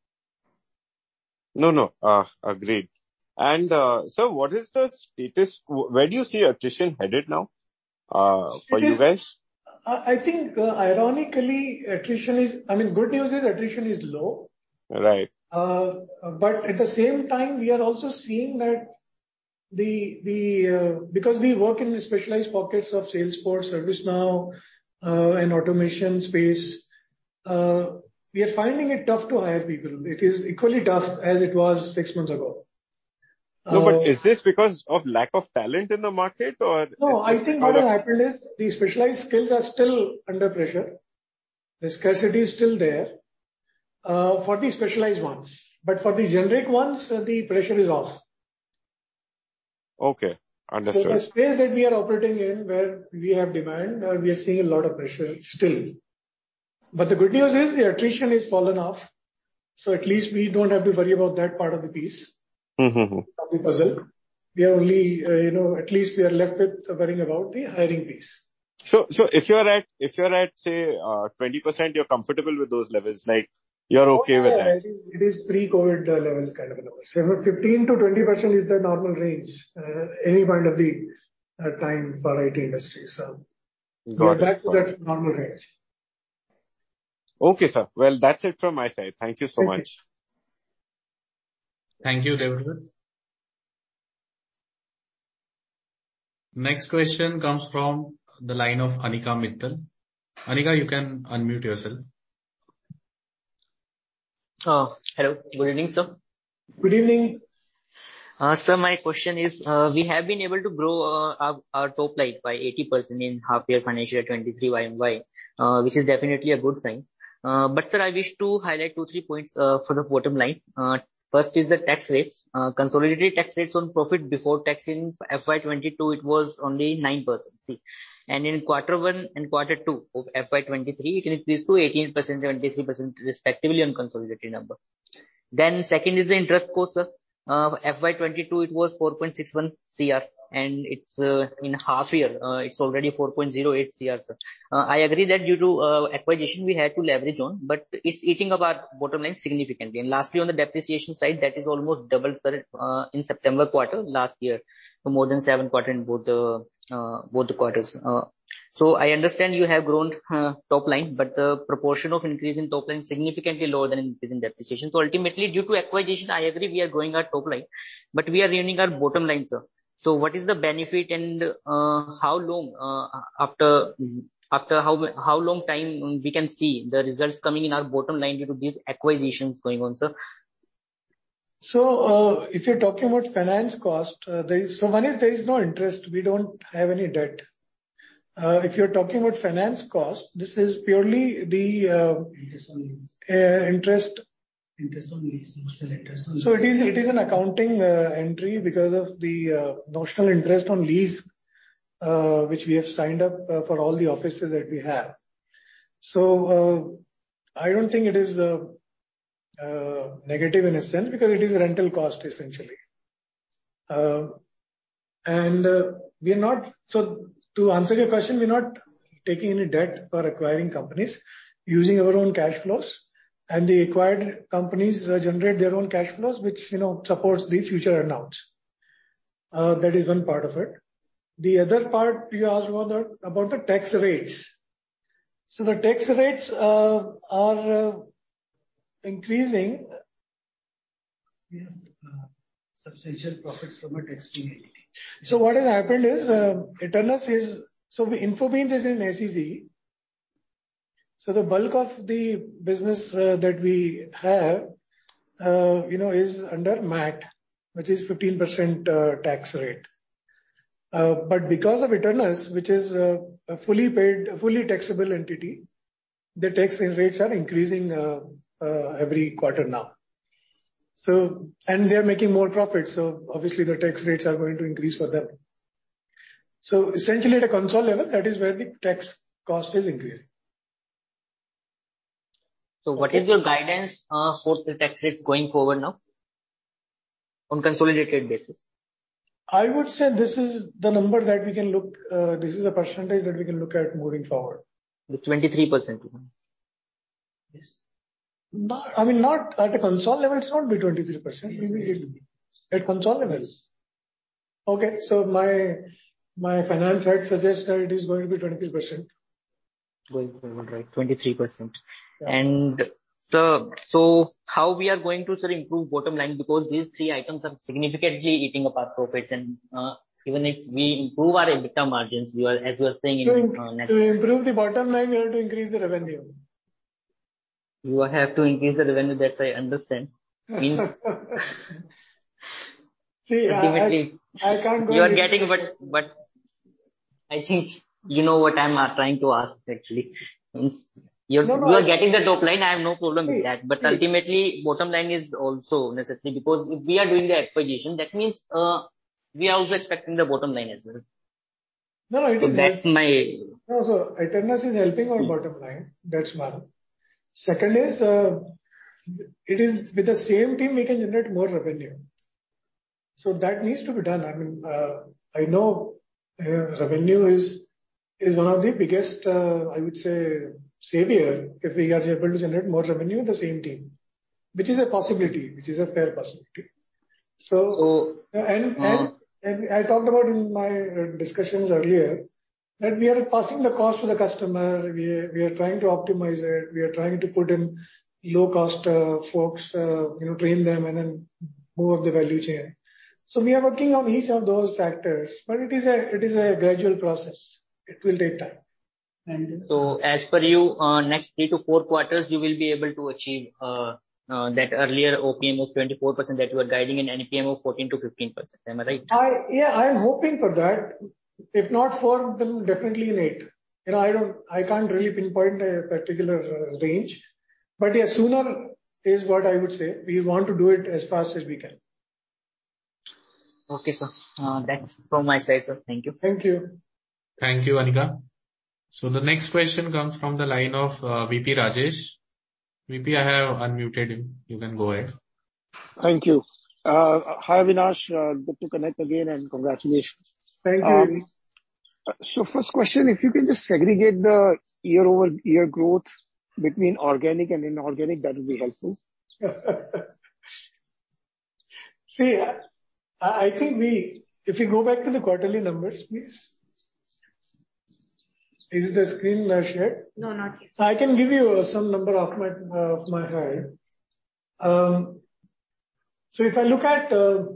No, no, uh, agreed. And, uh, sir, what is the status? Where do you see attrition headed now, uh, for It you is, guys? I think, uh, ironically, attrition is, I mean, good news is attrition is low. Right. Uh, but at the same time, we are also seeing that the, the, uh, because we work in specialized pockets of Salesforce, ServiceNow, uh, and automation space, uh, we are finding it tough to hire people. It is equally tough as it was six months ago. No, Uh, but is this because of lack of talent in the market, or No, is I this think because what has of... happened is the specialized skills are still under pressure. The scarcity is still there, uh, for the specialized ones, but for the generic ones, uh, the pressure is off. Okay, So understood. the space that we are operating in, where we have demand, uh, we are seeing a lot of pressure still. But the good news is the attrition is fallen off, so at least we don't have to worry about that part of the piece, Mm-hmm. of the puzzle. We are only, uh, you know, at least we are left with worrying about the hiring piece. So, so if you're at, if you're at, say, uh, twenty percent, you're comfortable with those levels, like, you're okay Oh, with yeah, that? it is, it is pre-COVID uh, levels kind of a number. So fifteen to twenty percent is the normal range, uh, any point of the uh, time for I T industry. So we are Got it. back to Got it. that normal range. Okay, sir. Well, that's it from my side. Thank you so Thank you. much. Thank you, David. Next question comes from the line of Anika Mittal. Anika, you can unmute yourself. Uh, hello. Good evening, sir. Good evening. Uh, sir, my question is, uh, we have been able to grow uh, our, our top line by eighty percent in half year financial year twenty-three Y M Y, uh, which is definitely a good sign. Uh, but sir, I wish to highlight two, three points uh, for the bottom line. Uh, first is the tax rates. Uh, consolidated tax rates on profit before tax in F Y twenty-two, it was only nine percent. See, and in quarter one and quarter two of F Y twenty-three, it increased to eighteen percent, twenty-three percent respectively on consolidated number. Then second is the interest cost, sir. Uh, F Y twenty-two, it was four point six one crore, and it's uh, in half year, uh, it's already four point zero eight crore, sir. Uh, I agree that due to uh, acquisition, we had to leverage on, but it's eating up our bottom line significantly. And lastly, on the depreciation side, that is almost double, sir, uh, in September quarter last year, so more than seven quarter in both the uh, both the quarters. Uh, So I understand you have grown uh, top line, but the proportion of increase in top line is significantly lower than increase in depreciation. So ultimately, due to acquisition, I agree we are growing our top line, but we are ruining our bottom line, sir. So what is the benefit, and uh, how long uh, after after how how long time we can see the results coming in our bottom line due to these acquisitions going on, sir? So, uh, if you're talking about finance cost, uh, there is, so one is there is no interest. We don't have any debt. Uh, if you're talking about finance cost, this is purely the uh, interest on lease. Uh, interest. Interest on lease, notional interest on lease. So it is, it is an accounting uh, entry because of the uh, notional interest on lease, uh, which we have signed up uh, for all the offices that we have. So, uh, I don't think it is uh, uh, negative in a sense, because it is rental cost essentially. Uh, and uh, we are not, so to answer your question, we're not taking any debt for acquiring companies, using our own cash flows. and the acquired companies generate their own cash flows, which, you know, supports the future earn-outs. That is one part of it. The other part you asked about the, about the tax rates. So the tax rates uh, are uh, increasing. We have uh, substantial profits from a tax-free entity. So what has happened is, uh, Eternus is, so Infobeans is in S E Z. So the bulk of the business uh, that we have, uh, you know, is under M A T, which is fifteen percent uh, tax rate. Uh, but because of Eternus, which is uh, a fully paid, fully taxable entity, the tax rates are increasing uh, uh, every quarter now. So, and they are making more profits, so obviously the tax rates are going to increase for them. So essentially at a console level, that is where the tax cost is increasing. So what okay. is your guidance uh, for the tax rates going forward now on consolidated basis? I would say this is the number that we can look, uh, this is a percentage that we can look at moving forward. The twenty-three percent. Yes. Not, I mean, not at a console level, it's not be twenty-three percent. Maybe at console level. Okay, so my, my finance head suggests that it is going to be twenty-three percent. Going forward, right, twenty-three percent. Yeah. And so, so how we are going to sir improve bottom line, because these three items are significantly eating up our profits, and uh, even if we improve our EBITDA margins, you are, as you are saying in to, uh, next to improve the bottom line, we have to increase the revenue. You have to increase the revenue. That's I understand. Means see, ultimately I, I can't go you are getting, but but I think you know what I'm uh, trying to ask actually. Means You're, no, no, you are I, getting the top line. I have no problem see, with that. But see, ultimately, bottom line is also necessary, because if we are doing the acquisition, that means uh, we are also expecting the bottom line as well. No, no, it so is that's help. my. No, so Eternus is helping our hmm. bottom line. That's one. Second is, uh, it is with the same team we can generate more revenue. So that needs to be done. I mean, uh, I know uh, revenue is is one of the biggest, uh, I would say, savior if we are able to generate more revenue with the same team, which is a possibility, which is a fair possibility. So, so and, uh, and, and I talked about in my discussions earlier that we are passing the cost to the customer. We are, we are trying to optimize it. We are trying to put in low cost uh, folks, uh, you know, train them and then move up the value chain. So we are working on each of those factors, but it is a, it is a gradual process. It will take time. And so as per you, uh, next three to four quarters, you will be able to achieve uh, uh, that earlier O P M of twenty-four percent that you are guiding, in N P M of fourteen to fifteen percent. Am I right? I, yeah, I am hoping for that. If not four, then definitely in eight. You know, I don't, I can't really pinpoint a particular uh, range, but yeah, sooner is what I would say. We want to do it as fast as we can. Okay, sir. Uh, that's from my side, sir. Thank you. Thank you. Thank you, Anika. So the next question comes from the line of uh, V P Rajesh. V P, I have unmuted him. You can go ahead. Thank you. Uh, hi, Avinash. Uh, good to connect again, and congratulations. Thank you. Um, so first question, if you can just segregate the year-over-year growth between organic and inorganic, that would be helpful. See, I, I think we, if we go back to the quarterly numbers, please. Is the screen uh, shared? No, not yet. I can give you uh, some number off my uh, of my head. Um, so if I look at uh,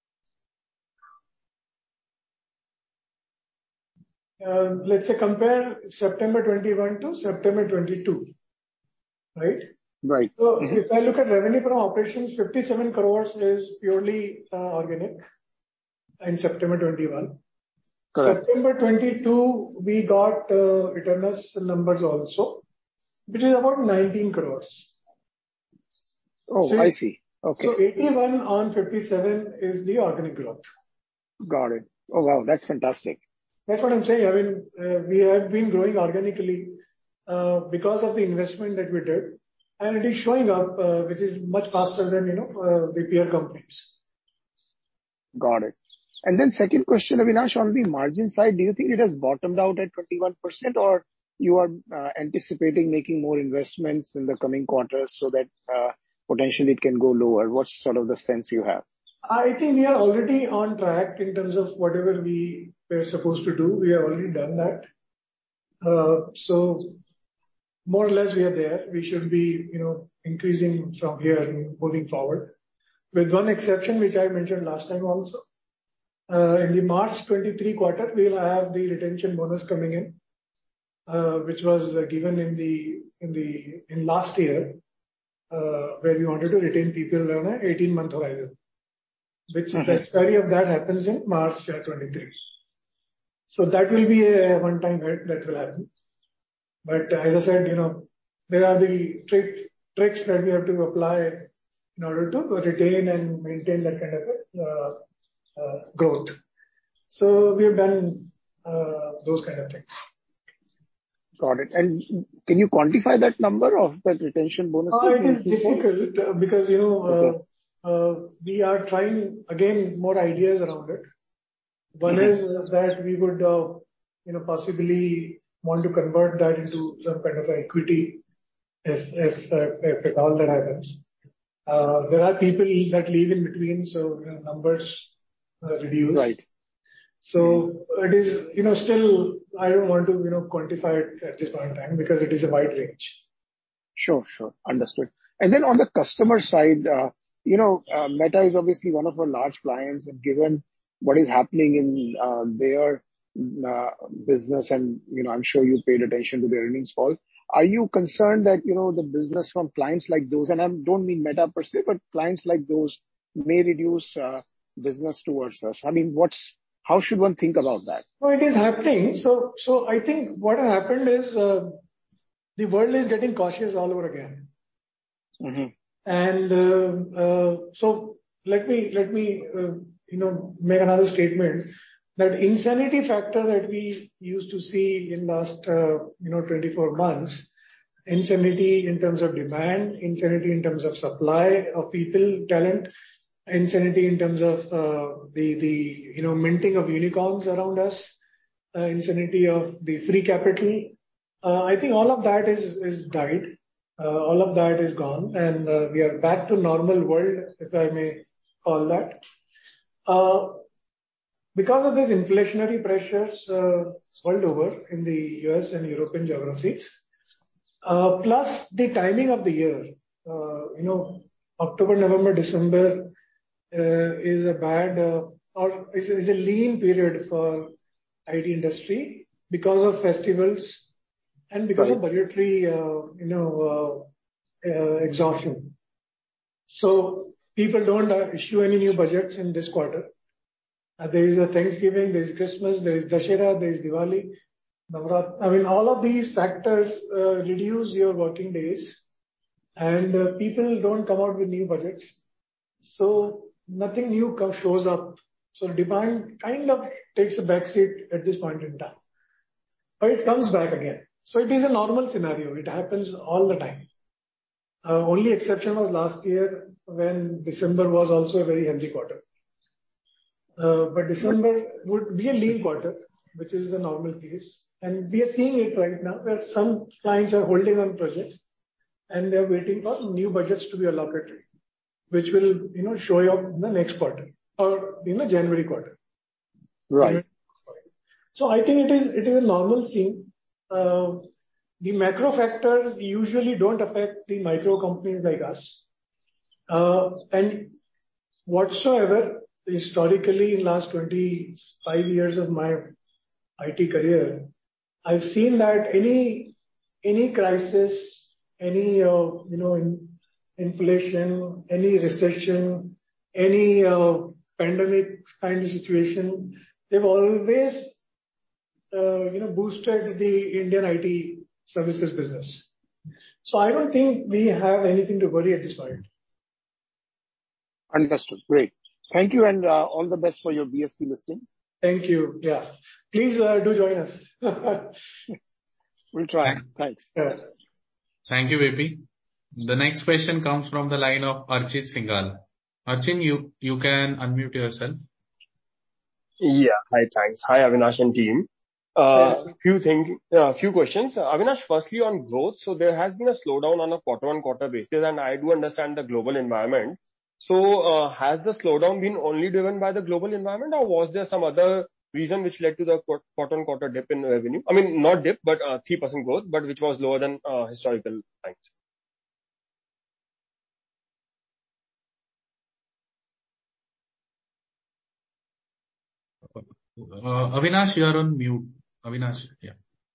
uh, let's say compare September twenty-one to September twenty-two, right? Right. So mm-hmm. if I look at revenue from operations, fifty-seven crores is purely uh, organic in September twenty-one. Correct. September twenty-two, we got uh, Eternus numbers also, which is about nineteen crores. Oh, so I see. Okay. So eighty-one on fifty-seven is the organic growth. Got it. Oh, wow. That's fantastic. That's what I'm saying. I mean, uh, we have been growing organically uh, because of the investment that we did, and it is showing up, uh, which is much faster than, you know, uh, the peer companies. Got it. And then second question, Avinash, on the margin side, do you think it has bottomed out at twenty-one percent, or you are uh, anticipating making more investments in the coming quarters so that uh, potentially it can go lower? What's sort of the sense you have? I think we are already on track in terms of whatever we were supposed to do. We have already done that. Uh, so more or less we are there. We should be, you know, increasing from here moving forward. With one exception, which I mentioned last time also. Uh, in the March twenty-three quarter, we'll have the retention bonus coming in, uh, which was uh, given in the, in the, in last year, uh, where we wanted to retain people on an eighteen month horizon, which mm-hmm. the expiry of that happens in March twenty-three. So that will be a one-time hit that will happen. But as I said, you know, there are the trick, tricks that we have to apply in order to retain and maintain that kind of uh, uh, growth. So we have done uh, those kind of things. Got it. And can you quantify that number of that retention bonuses? Uh, it is difficult because, you know, okay. uh, uh, we are trying again more ideas around it. One mm-hmm. is that we would, uh, you know, possibly want to convert that into some kind of equity if, if, uh, if at all that happens. Uh, there are people that leave in between, so you know, numbers uh, reduce. Right. So it is, you know, still, I don't want to, you know, quantify it at this point in time because it is a wide range. Sure, sure. Understood. And then on the customer side, uh, you know, uh, Meta is obviously one of our large clients, and given what is happening in uh, their uh, business, and, you know, I'm sure you paid attention to their earnings call. Are you concerned that, you know, the business from clients like those, and I don't mean Meta per se, but clients like those may reduce uh, business towards us? I mean, what's, how should one think about that? No, it is happening. So, so I think what has happened is uh, the world is getting cautious all over again. Mm-hmm. And uh, uh, so let me, let me, uh, you know, make another statement. That insanity factor that we used to see in last, uh, you know, twenty-four months, insanity in terms of demand, insanity in terms of supply of people, talent, insanity in terms of uh, the, the, you know, minting of unicorns around us, uh, insanity of the free capital. Uh, I think all of that is, is died. Uh, all of that is gone, and uh, we are back to normal world, if I may call that. Uh, Because of these inflationary pressures uh, world over in the U S and European geographies, uh, plus the timing of the year, uh, you know, October, November, December uh, is a bad uh, or is, is a lean period for I T industry because of festivals and because right. of budgetary, uh, you know, uh, uh, exhaustion. So people don't uh, issue any new budgets in this quarter. Uh, there is a Thanksgiving, there is Christmas, there is Dussehra, there is Diwali, Navrat. I mean, all of these factors uh, reduce your working days, and uh, people don't come out with new budgets. So nothing new comes, shows up. So demand kind of takes a backseat at this point in time. But it comes back again. So it is a normal scenario. It happens all the time. Uh, only exception was last year when December was also a very healthy quarter. Uh, but December would be a lean quarter, which is the normal case. And we are seeing it right now where some clients are holding on projects and they're waiting for new budgets to be allocated, which will, you know, show up in the next quarter or in the January quarter. Right. So I think it is, it is a normal thing. Uh, the macro factors usually don't affect the micro companies like us. Uh, and whatsoever, historically, in last twenty-five years of my I T career, I've seen that any any crisis, any uh, you know in, inflation, any recession, any uh, pandemic kind of situation, they've always uh, you know boosted the Indian I T services business. So I don't think we have anything to worry at this point. Understood. Great. Thank you, and uh, all the best for your B S C listing. Thank you. Yeah. Please uh, do join us. We'll try. Thanks. Yeah. Thank you, V P. The next question comes from the line of Archit Singhal. Archit, you, you can unmute yourself. Yeah. Hi, thanks. Hi, Avinash and team. Uh, few things, uh, few questions. Uh, Avinash, firstly on growth. So there has been a slowdown on a quarter-on-quarter basis, and I do understand the global environment. So uh, has the slowdown been only driven by the global environment, or was there some other reason which led to the quar- quarter-on-quarter dip in revenue? I mean, not dip, but uh, three percent growth, but which was lower than uh, historical times. Uh, Avinash, you are on mute. Avinash, yeah.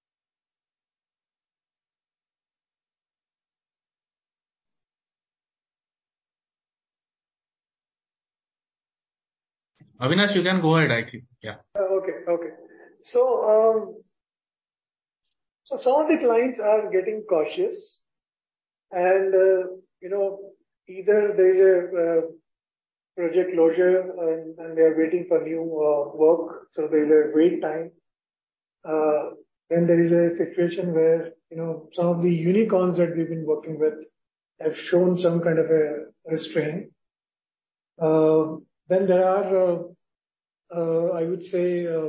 Avinash, you can go ahead, I think. Yeah. Uh, okay, okay. So, um, so some of the clients are getting cautious, and uh, you know, either there is a uh, project closure and, and they are waiting for new uh, work, so there is a wait time. Uh, then there is a situation where you know some of the unicorns that we've been working with have shown some kind of a restraint. Uh, then there are, uh, uh, I would say, uh,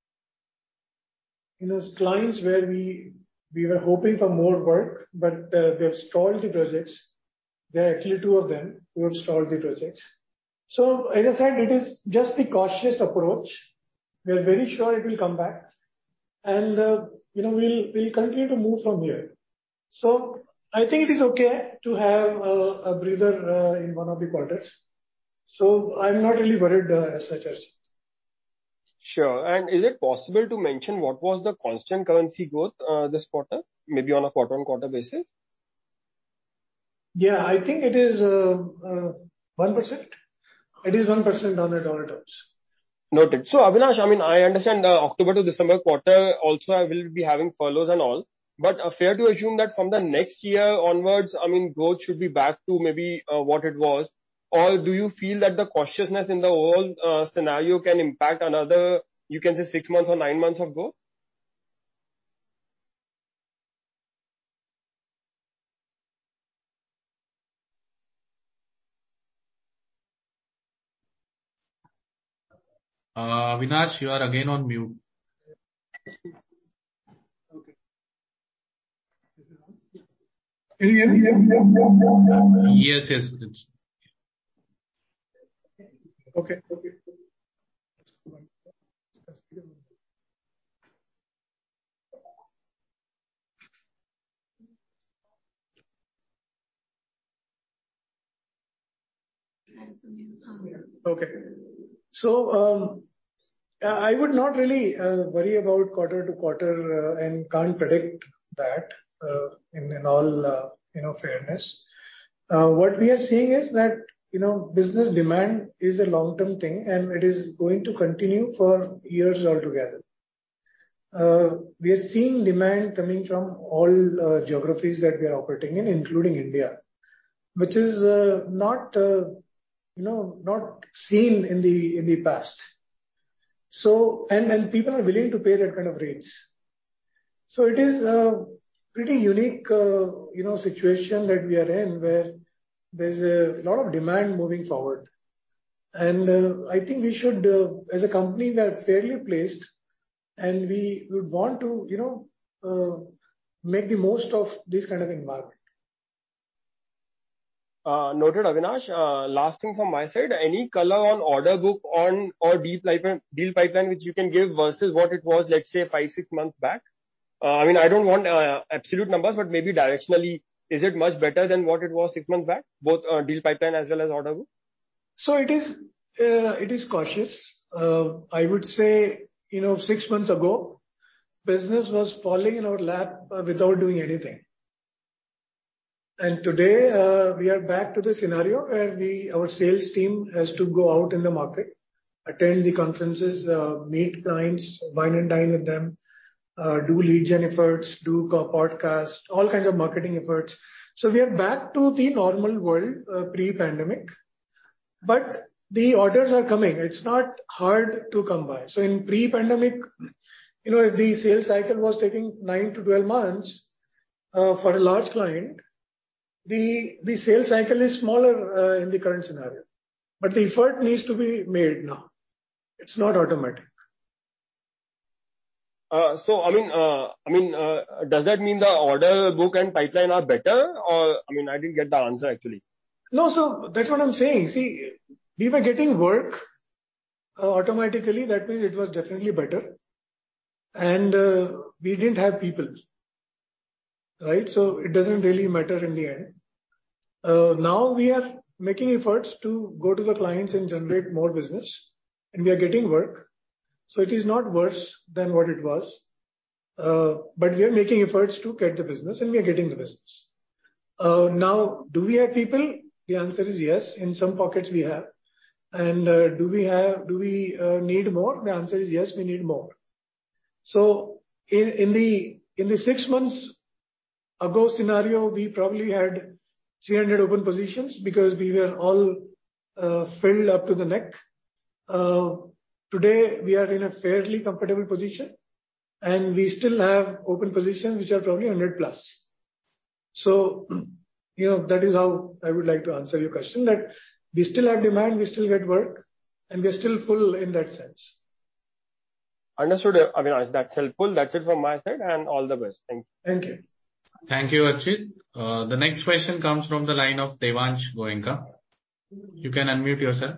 you know, clients where we we were hoping for more work, but uh, they've stalled the projects. There are actually two of them who have stalled the projects. So as I said, it is just the cautious approach. We are very sure it will come back, and uh, you know we'll we'll continue to move from here. So I think it is okay to have a, a breather uh, in one of the quarters. So I'm not really worried uh, as such. As Sure. And is it possible to mention what was the constant currency growth uh, this quarter, maybe on a quarter-on-quarter basis? Yeah, I think it is uh, uh, one percent. It is one percent on a dollar terms. Noted. So, Avinash, I mean, I understand uh, October to December quarter also I will be having furloughs and all, but uh, fair to assume that from the next year onwards, I mean, growth should be back to maybe uh, what it was, or do you feel that the cautiousness in the overall uh, scenario can impact another, you can say six months or nine months of growth? Uh, Avinash, you are again on mute. Okay. Can you hear me? Yes, yes. It's... Okay. Okay. Okay. So, um, I would not really uh, worry about quarter to quarter uh, and can't predict that uh, in, in all uh, you know fairness. Uh, what we are seeing is that you know business demand is a long-term thing and it is going to continue for years altogether. Uh, we are seeing demand coming from all uh, geographies that we are operating in, including India, which is uh, not uh, you know not seen in the in the past. So, and, and people are willing to pay that kind of rates. So it is a pretty unique, uh, you know, situation that we are in where there's a lot of demand moving forward. And uh, I think we should, uh, as a company, we are fairly placed and we would want to, you know, uh, make the most of this kind of environment. Uh, noted, Avinash. Uh, last thing from my side, any color on order book on or deal pipeline, deal pipeline which you can give versus what it was, let's say, five, six months back? Uh, I mean, I don't want uh, absolute numbers, but maybe directionally, is it much better than what it was six months back, both uh, deal pipeline as well as order book? So it is, uh, it is cautious. Uh, I would say, you know, six months ago, business was falling in our lap uh, without doing anything. And today, uh, we are back to the scenario where we, our sales team has to go out in the market, attend the conferences, uh, meet clients, wine and dine with them, uh, do lead gen efforts, do podcasts, all kinds of marketing efforts. So we are back to the normal world uh, pre-pandemic, but the orders are coming. It's not hard to come by. So in pre-pandemic, you know, if the sales cycle was taking nine to twelve months uh, for a large client, the the sales cycle is smaller uh, in the current scenario, but the effort needs to be made now. It's not automatic. Uh, so, I mean, uh, I mean, uh, does that mean the order book and pipeline are better? Or, I mean, I didn't get the answer actually. No, so that's what I'm saying. See, we were getting work uh, automatically. That means it was definitely better. And uh, we didn't have people, right? So it doesn't really matter in the end. Uh, now we are making efforts to go to the clients and generate more business, and we are getting work. So it is not worse than what it was. Uh, but we are making efforts to get the business, and we are getting the business. Uh, now, do we have people? The answer is yes. In some pockets we have. And uh, do we have? Do we uh, need more? The answer is yes, we need more. So in, in the in the six months ago scenario, we probably had three hundred open positions because we were all uh, filled up to the neck. Uh, today we are in a fairly comfortable position, and we still have open positions which are probably one hundred plus. So, you know, that is how I would like to answer your question, that we still have demand, we still get work, and we are still full in that sense. Understood, Avinash. That's helpful. That's it from my side, and all the best. Thank you. Thank you. Thank you, Archit. Uh, the next question comes from the line of Devansh Goenka. You can unmute yourself.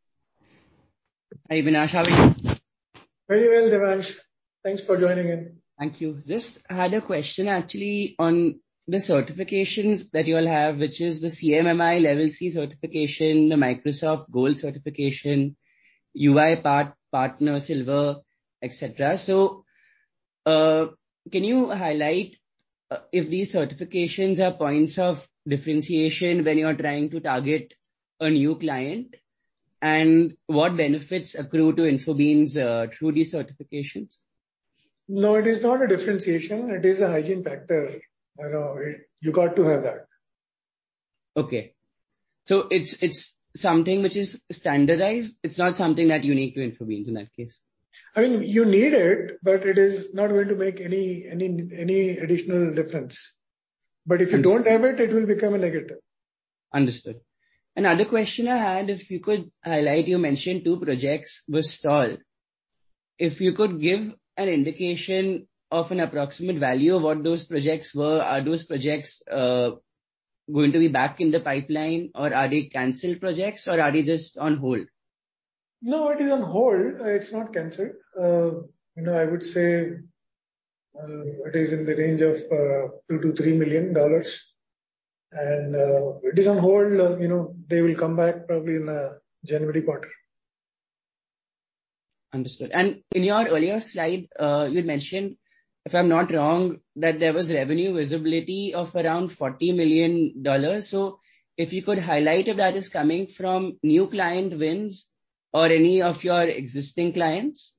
Hi, Avinash. How are you? Very well, Devansh. Thanks for joining in. Thank you. Just had a question actually on the certifications that you all have, which is the C M M I Level three certification, the Microsoft Gold certification, U I Part Partner Silver, et cetera. So, uh, can you highlight uh, if these certifications are points of differentiation when you're trying to target a new client, and what benefits accrue to Infobeans uh, through these certifications? No, it is not a differentiation. It is a hygiene factor. You know, it, you got to have that. Okay. So it's it's something which is standardized. It's not something that unique to Infobeans in that case. I mean, you need it, but it is not going to make any any any additional difference. But if you Understood. don't have it, it will become a negative. Understood. Another question I had, if you could highlight, you mentioned two projects were stalled. If you could give an indication of an approximate value of what those projects were, are those projects uh, going to be back in the pipeline, or are they cancelled projects, or are they just on hold? No, it is on hold. Uh, It's not cancelled. Uh, You know, I would say uh, it is in the range of uh, two to three million dollars, and uh, it is on hold. Uh, You know, they will come back probably in the January quarter. Understood. And in your earlier slide, uh, you mentioned, if I'm not wrong, that there was revenue visibility of around forty million dollars. So if you could highlight if that is coming from new client wins or any of your existing clients.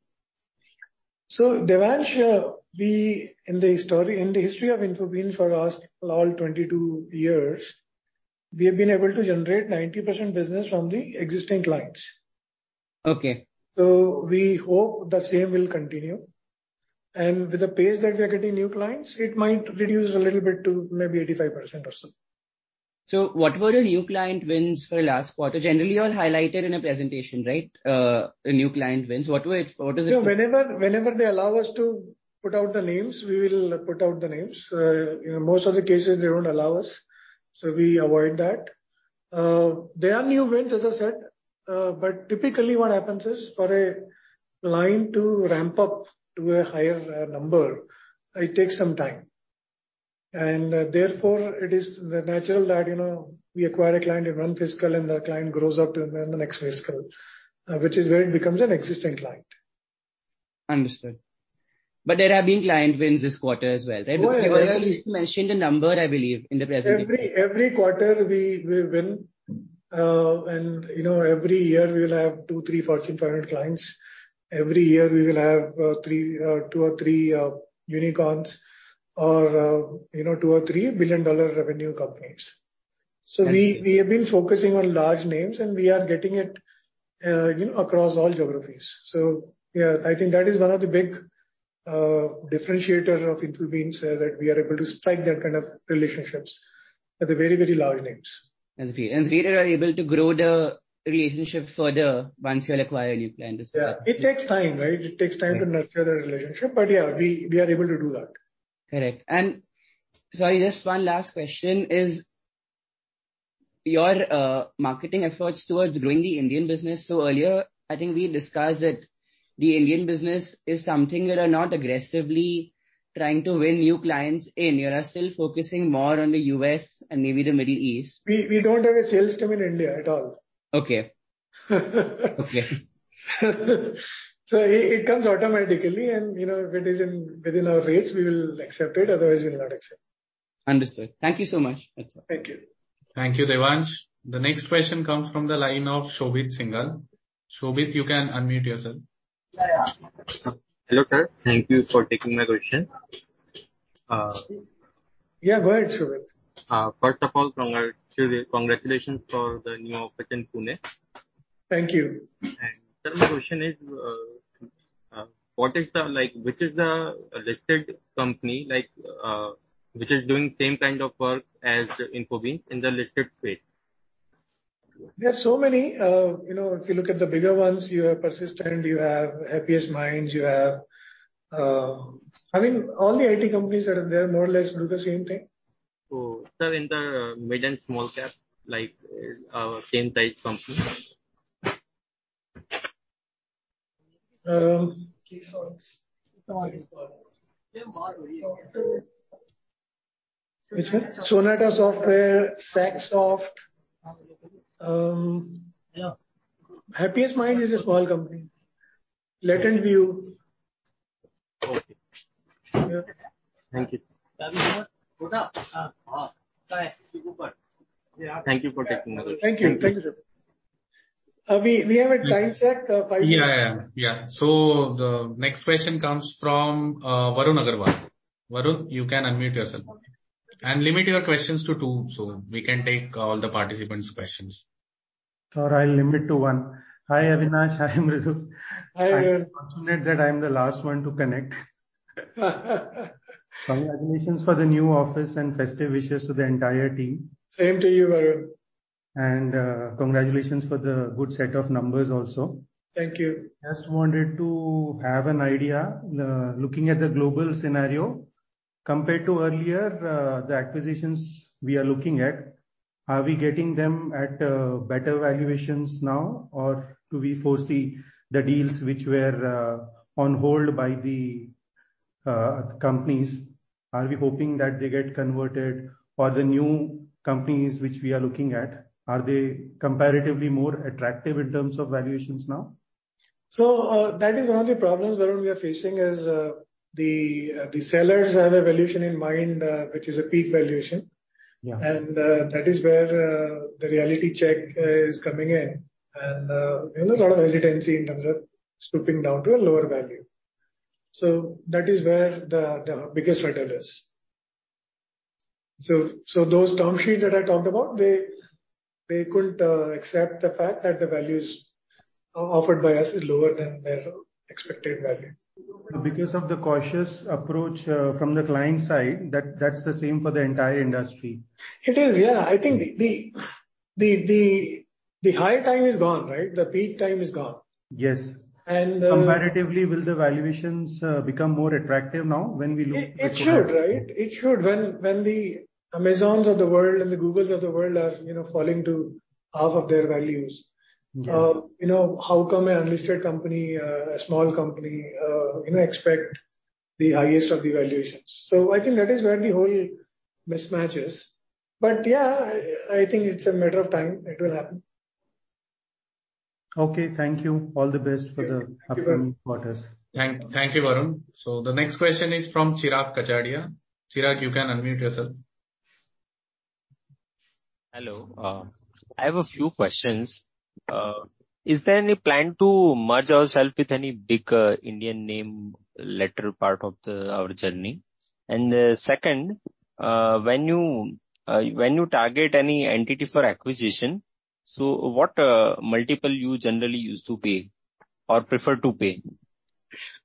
So, Devansh, uh, we in the history in the history of Infobeans for last all twenty-two years, we have been able to generate ninety percent business from the existing clients. Okay. So we hope the same will continue. And with the pace that we are getting new clients, it might reduce a little bit to maybe eighty-five percent or so. So what were the new client wins for last quarter? Generally, you all highlighted in a presentation, right? Uh, the new client wins. What were it? What is it? You know, for? whenever whenever they allow us to put out the names, we will put out the names. Uh, you know, most of the cases they don't allow us, so we avoid that. Uh, there are new wins, as I said, uh, but typically what happens is for a line to ramp up to a higher uh, number, it takes some time. And uh, therefore, it is natural that, you know, we acquire a client in one fiscal and the client grows up to the next fiscal, uh, which is where it becomes an existing client. Understood. But there have been client wins this quarter as well, right? Oh, Because yeah, you all every- used to mention the number, I believe, in the presentation. Every every quarter we we win, uh, and you know every year we will have two, three Fortune five hundred clients. Every year we will have uh, three, uh, two or three uh, unicorns, or uh, you know two or three billion dollar revenue companies. So That's we great. we have been focusing on large names, and we are getting it, uh, you know, across all geographies. So yeah, I think that is one of the big uh, differentiator of Infobeans, uh, that we are able to strike that kind of relationships with the very, very large names. That's great. And it's great that you are able to grow the relationship further once you'll acquire a new client? Yeah, it takes time, right? It takes time right. to nurture the relationship, but yeah, we, we are able to do that. Correct. And sorry, just one last question is your uh, marketing efforts towards growing the Indian business. So earlier, I think we discussed that the Indian business is something that are not aggressively trying to win new clients in. You are still focusing more on the U S and maybe the Middle East. We we don't have a sales team in India at all. Okay. okay. So it, it comes automatically, and you know if it is in within our rates, we will accept it. Otherwise, we will not accept. Understood. Thank you so much. That's all. Thank you. Thank you, Devansh. The next question comes from the line of Shobhit Singhal. Shobhit, you can unmute yourself. Hello, sir. Thank you for taking my question. Uh, yeah, go ahead, Shobhit. Uh, first of all, congratulations for the new office in Pune. Thank you. And sir, my question is, uh, uh, what is the, like, which is the listed company, like, uh, which is doing same kind of work as Infobeam in the listed space? There are so many, uh, you know, if you look at the bigger ones, you have Persistent, you have Happiest Minds, you have, uh, I mean, all the I T companies that are there more or less do the same thing. So, sir, in the mid and small cap, like, uh, same size company? Um, which one? Sonata Software, Sacksoft. Um, Happiest Minds is a small company. Latent View. Okay. Yeah. Thank you. Thank you for taking my question. Thank you. Thank you, sir. Uh, we, we have a time check. Uh, five yeah, yeah, yeah. So the next question comes from uh, Varun Agarwal. Varun, you can unmute yourself. And limit your questions to two, so we can take all the participants' questions. Or I'll limit to one. Hi Avinash, hi Mridu. Hi, I'm fortunate that I'm the last one to connect. Congratulations for the new office and festive wishes to the entire team. Same to you, Varun. And uh, congratulations for the good set of numbers also. Thank you. Just wanted to have an idea, uh, looking at the global scenario, compared to earlier, uh, the acquisitions we are looking at, are we getting them at uh, better valuations now, or do we foresee the deals which were uh, on hold by the uh, companies? Are we hoping that they get converted, or the new companies which we are looking at, are they comparatively more attractive in terms of valuations now? So uh, that is one of the problems Varun we are facing is uh, the uh, the sellers have a valuation in mind, uh, which is a peak valuation. Yeah. And uh, that is where uh, the reality check uh, is coming in, and uh, you know, a lot of hesitancy in terms of stooping down to a lower value. So that is where the, the biggest hurdle is. So so those term sheets that I talked about, they they couldn't uh, accept the fact that the values offered by us is lower than their expected value. Because of the cautious approach uh, from the client side, that that's the same for the entire industry. It is, yeah. I think the the the the, the high time is gone, right? The peak time is gone. Yes. And uh, comparatively, will the valuations uh, become more attractive now when we look? It, it should, right? It should. When when the Amazons of the world and the Googles of the world are, you know, falling to half of their values. Yes. Uh, you know, how come an unlisted company, uh, a small company, uh, you know, expect the highest of the valuations? So I think that is where the whole mismatch is. But yeah, I, I think it's a matter of time. It will happen. Okay, thank you. All the best for the upcoming quarters. Thank, thank you, Varun. So the next question is from Chirag Kachadia. Chirag, you can unmute yourself. Hello. Uh, I have a few questions. Uh, is there any plan to merge ourselves with any big uh, Indian name later part of the our journey? And uh, second, uh, when you uh, when you target any entity for acquisition, so what uh, multiple you generally used to pay or prefer to pay?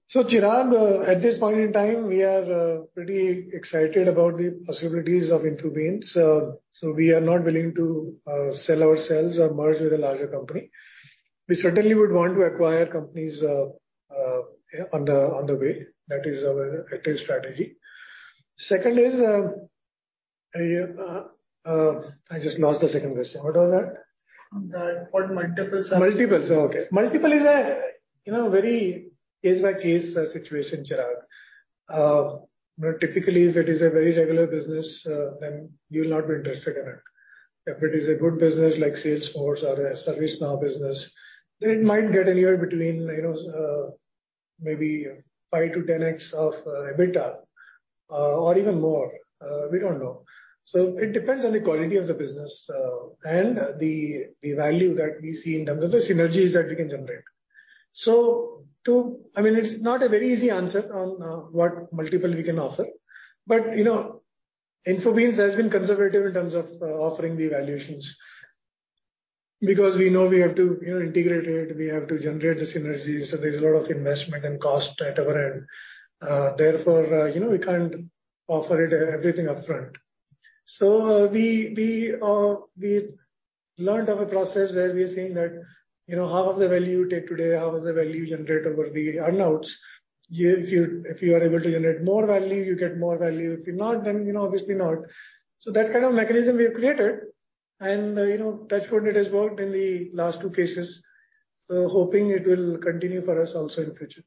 So Chirag, uh, at this point in time, we are uh, pretty excited about the possibilities of Infobeans. Uh, so we are not willing to uh, sell ourselves or merge with a larger company. We certainly would want to acquire companies uh, uh, on the on the way. That is our active strategy. Second is, uh, uh, uh, I just lost the second question. What was that? That what multiples are. Multiples. Okay. Multiple is a, you know, very case by case uh, situation, Chirag. Uh, you know, typically, if it is a very regular business, uh, then you will not be interested in it. If it is a good business like Salesforce or a ServiceNow business, then it might get anywhere between, you know, uh, maybe five to ten x of uh, EBITDA, uh, or even more. Uh, we don't know. So it depends on the quality of the business uh, and the the value that we see in terms of the synergies that we can generate. So, to I mean, it's not a very easy answer on uh, what multiple we can offer, but you know, Infobeans has been conservative in terms of uh, offering the valuations because we know we have to, you know, integrate it, we have to generate the synergies. So there's a lot of investment and cost at our end. Uh, therefore, uh, you know, we can't offer it uh, everything upfront. So uh, we we uh, we learned of a process where we are saying that, you know, half of the value you take today, half of the value you generate over the earnouts. You, if you if you are able to generate more value, you get more value. If you're not, then you know obviously not. So that kind of mechanism we have created, and uh, you know, touch wood, it has worked in the last two cases. So hoping it will continue for us also in future.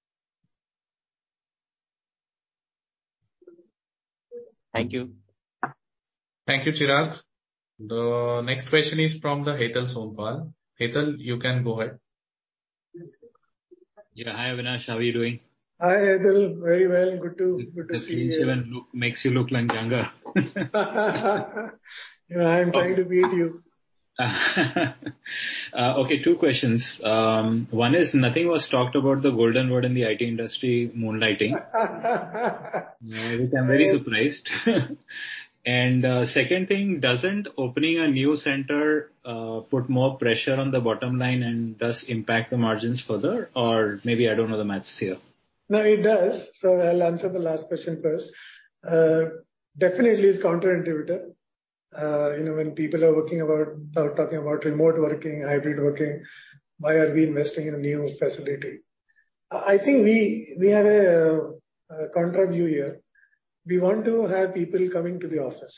Thank you. Thank you, Chirag. The next question is from the Hetal Sonpal. Hetal, you can go ahead. Yeah, hi Avinash, how are you doing? Hi Hetal, very well. Good to good to the see you. Even look, makes you look like younger. Yeah, I'm trying to beat you. uh, okay, two questions. Um, one is nothing was talked about the golden word in the I T industry, moonlighting, uh, which I'm very surprised. And uh, second thing, doesn't opening a new center uh, put more pressure on the bottom line and thus impact the margins further? Or maybe I don't know the maths here. No, it does. So I'll answer the last question first. Uh, definitely it's counterintuitive. Uh, you know, when people are working about, are talking about remote working, hybrid working, why are we investing in a new facility? I think we, we have a, a contra view here. We want to have people coming to the office,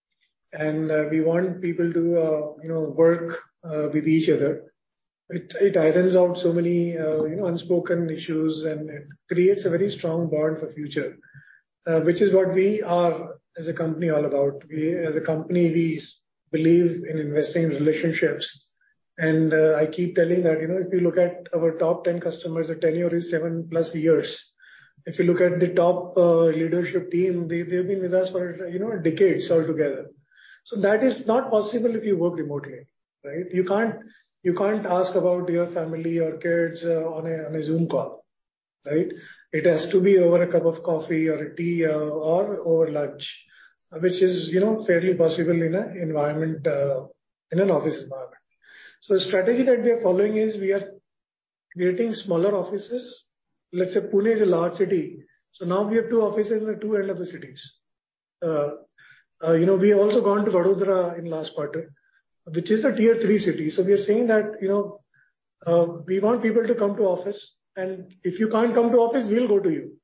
and uh, we want people to, uh, you know, work uh, with each other. It, it irons out so many, uh, you know, unspoken issues, and it creates a very strong bond for future, uh, which is what we are as a company all about. We, as a company, we believe in investing in relationships. And uh, I keep telling that, you know, if you look at our top ten customers, the tenure is seven plus years. If you look at the top uh, leadership team, they, they've been with us for, you know, decades altogether. So that is not possible if you work remotely, right? You can't, you can't ask about your family or kids uh, on a, on a Zoom call, right? It has to be over a cup of coffee or a tea uh, or over lunch, which is, you know, fairly possible in an environment, uh, in an office environment. So the strategy that we are following is we are creating smaller offices. Let's say Pune is a large city. So now we have two offices in the two ends of the cities. Uh, uh, you know, we have also gone to Vadodara in last quarter, which is a tier three city. So we are saying that, you know, uh, we want people to come to office, and if you can't come to office, we'll go to you.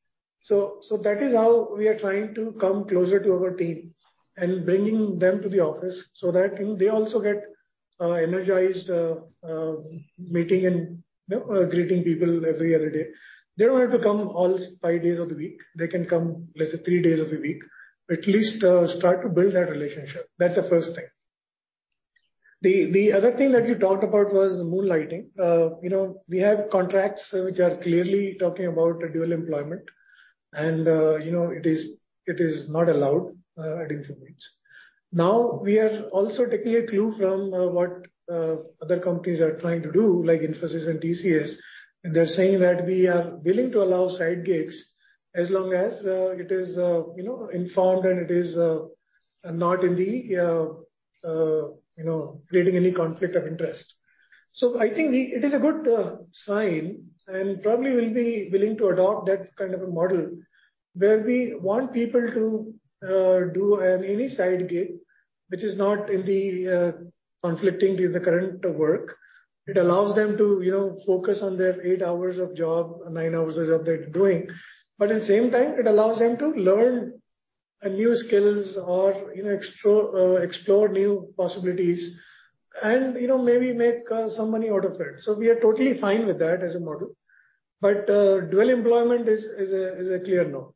So, so that is how we are trying to come closer to our team and bringing them to the office so that, you know, they also get uh, energized, uh, uh, meeting and, you know, uh, greeting people every other day. They don't have to come all five days of the week. They can come, let's say, three days of the week. At least uh, start to build that relationship. That's the first thing. The the other thing that you talked about was moonlighting. Uh, you know, we have contracts which are clearly talking about dual employment, and uh, you know, it is it is not allowed uh, at Infobeans. Now we are also taking a clue from uh, what uh, other companies are trying to do, like Infosys and T C S. And they're saying that we are willing to allow side gigs as long as uh, it is, uh, you know, informed and it is uh, not in the, uh, uh, you know, creating any conflict of interest. So I think we, it is a good uh, sign and probably will be willing to adopt that kind of a model where we want people to uh, do an any side gig, which is not in the uh, conflicting with the current work. It allows them to, you know, focus on their eight hours of job, nine hours of job they're doing. But at the same time, it allows them to learn uh, new skills or, you know, explore, uh, explore new possibilities and, you know, maybe make uh, some money out of it. So we are totally fine with that as a model. But uh, dual employment is, is, a, is a clear no.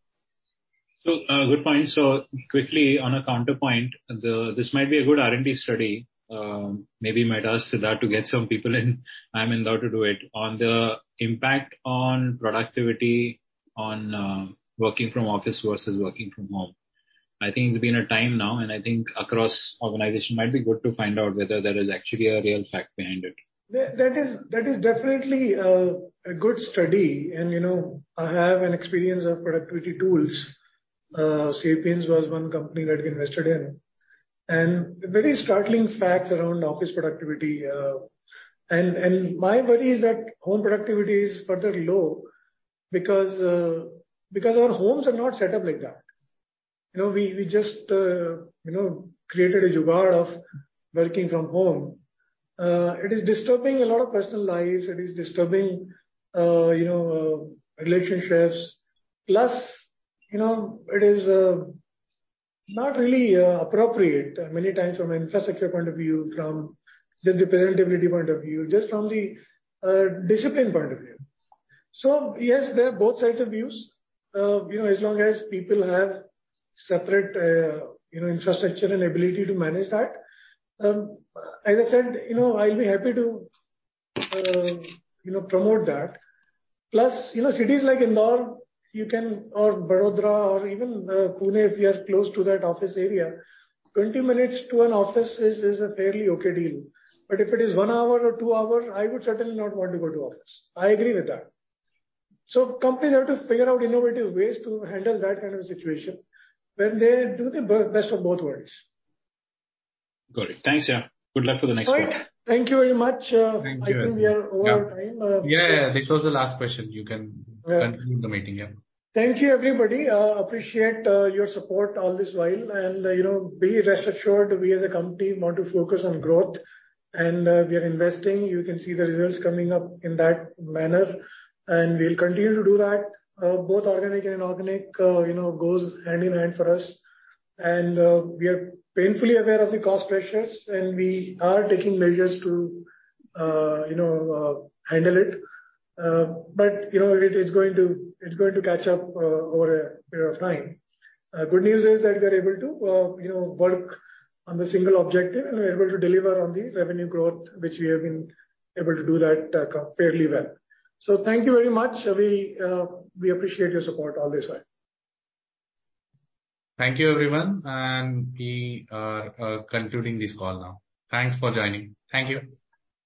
So, uh, good point. So quickly on a counterpoint, the, this might be a good R and D study. Um, maybe might ask Siddharth to get some people in, I'm in there to do it, on the impact on productivity on uh, working from office versus working from home. I think it's been a time now, and I think across organization might be good to find out whether there is actually a real fact behind it. That is, that is definitely a, a good study. And, you know, I have an experience of productivity tools. Uh, Sapiens was one company that we invested in. And very startling facts around office productivity. Uh, and, and my worry is that home productivity is further low because, uh, because our homes are not set up like that. You know, we, we just, uh, you know, created a jugaad of working from home. Uh, it is disturbing a lot of personal lives. It is disturbing, uh, you know, uh, relationships. Plus, you know, it is, uh, not really uh, appropriate uh, many times from an infrastructure point of view, from the presentability point of view, just from the uh, discipline point of view. So yes, there are both sides of views. Uh, you know, as long as people have separate, uh, you know, infrastructure and ability to manage that. Um, as I said, you know, I'll be happy to, uh, you know, promote that. Plus, you know, cities like Indore, you can, or Vadodara, or even uh, Pune, if you are close to that office area, twenty minutes to an office is, is a fairly okay deal. But if it is one hour or two hours, I would certainly not want to go to office. I agree with that. So companies have to figure out innovative ways to handle that kind of situation when they do the best of both worlds. Got it. Thanks, yeah. Good luck for the next one. one. Right. Thank you very much. Uh, Thank I you. think we are over yeah. time. Uh, yeah, yeah, this was the last question. You can yeah. conclude the meeting. Yeah. Thank you, everybody. Uh, appreciate uh, your support all this while. And, uh, you know, be rest assured, we as a company want to focus on growth. And uh, we are investing. You can see the results coming up in that manner. And we'll continue to do that. Uh, both organic and inorganic, uh, you know, goes hand in hand for us. And uh, we are painfully aware of the cost pressures, and we are taking measures to, uh, you know, uh, handle it. Uh, but you know, it is going to it's going to catch up uh, over a period of time. Uh, good news is that we are able to, uh, you know, work on the single objective, and we are able to deliver on the revenue growth, which we have been able to do that uh, fairly well. So thank you very much. We uh, we appreciate your support all this while. Thank you, everyone, and we are uh, concluding this call now. Thanks for joining. Thank you.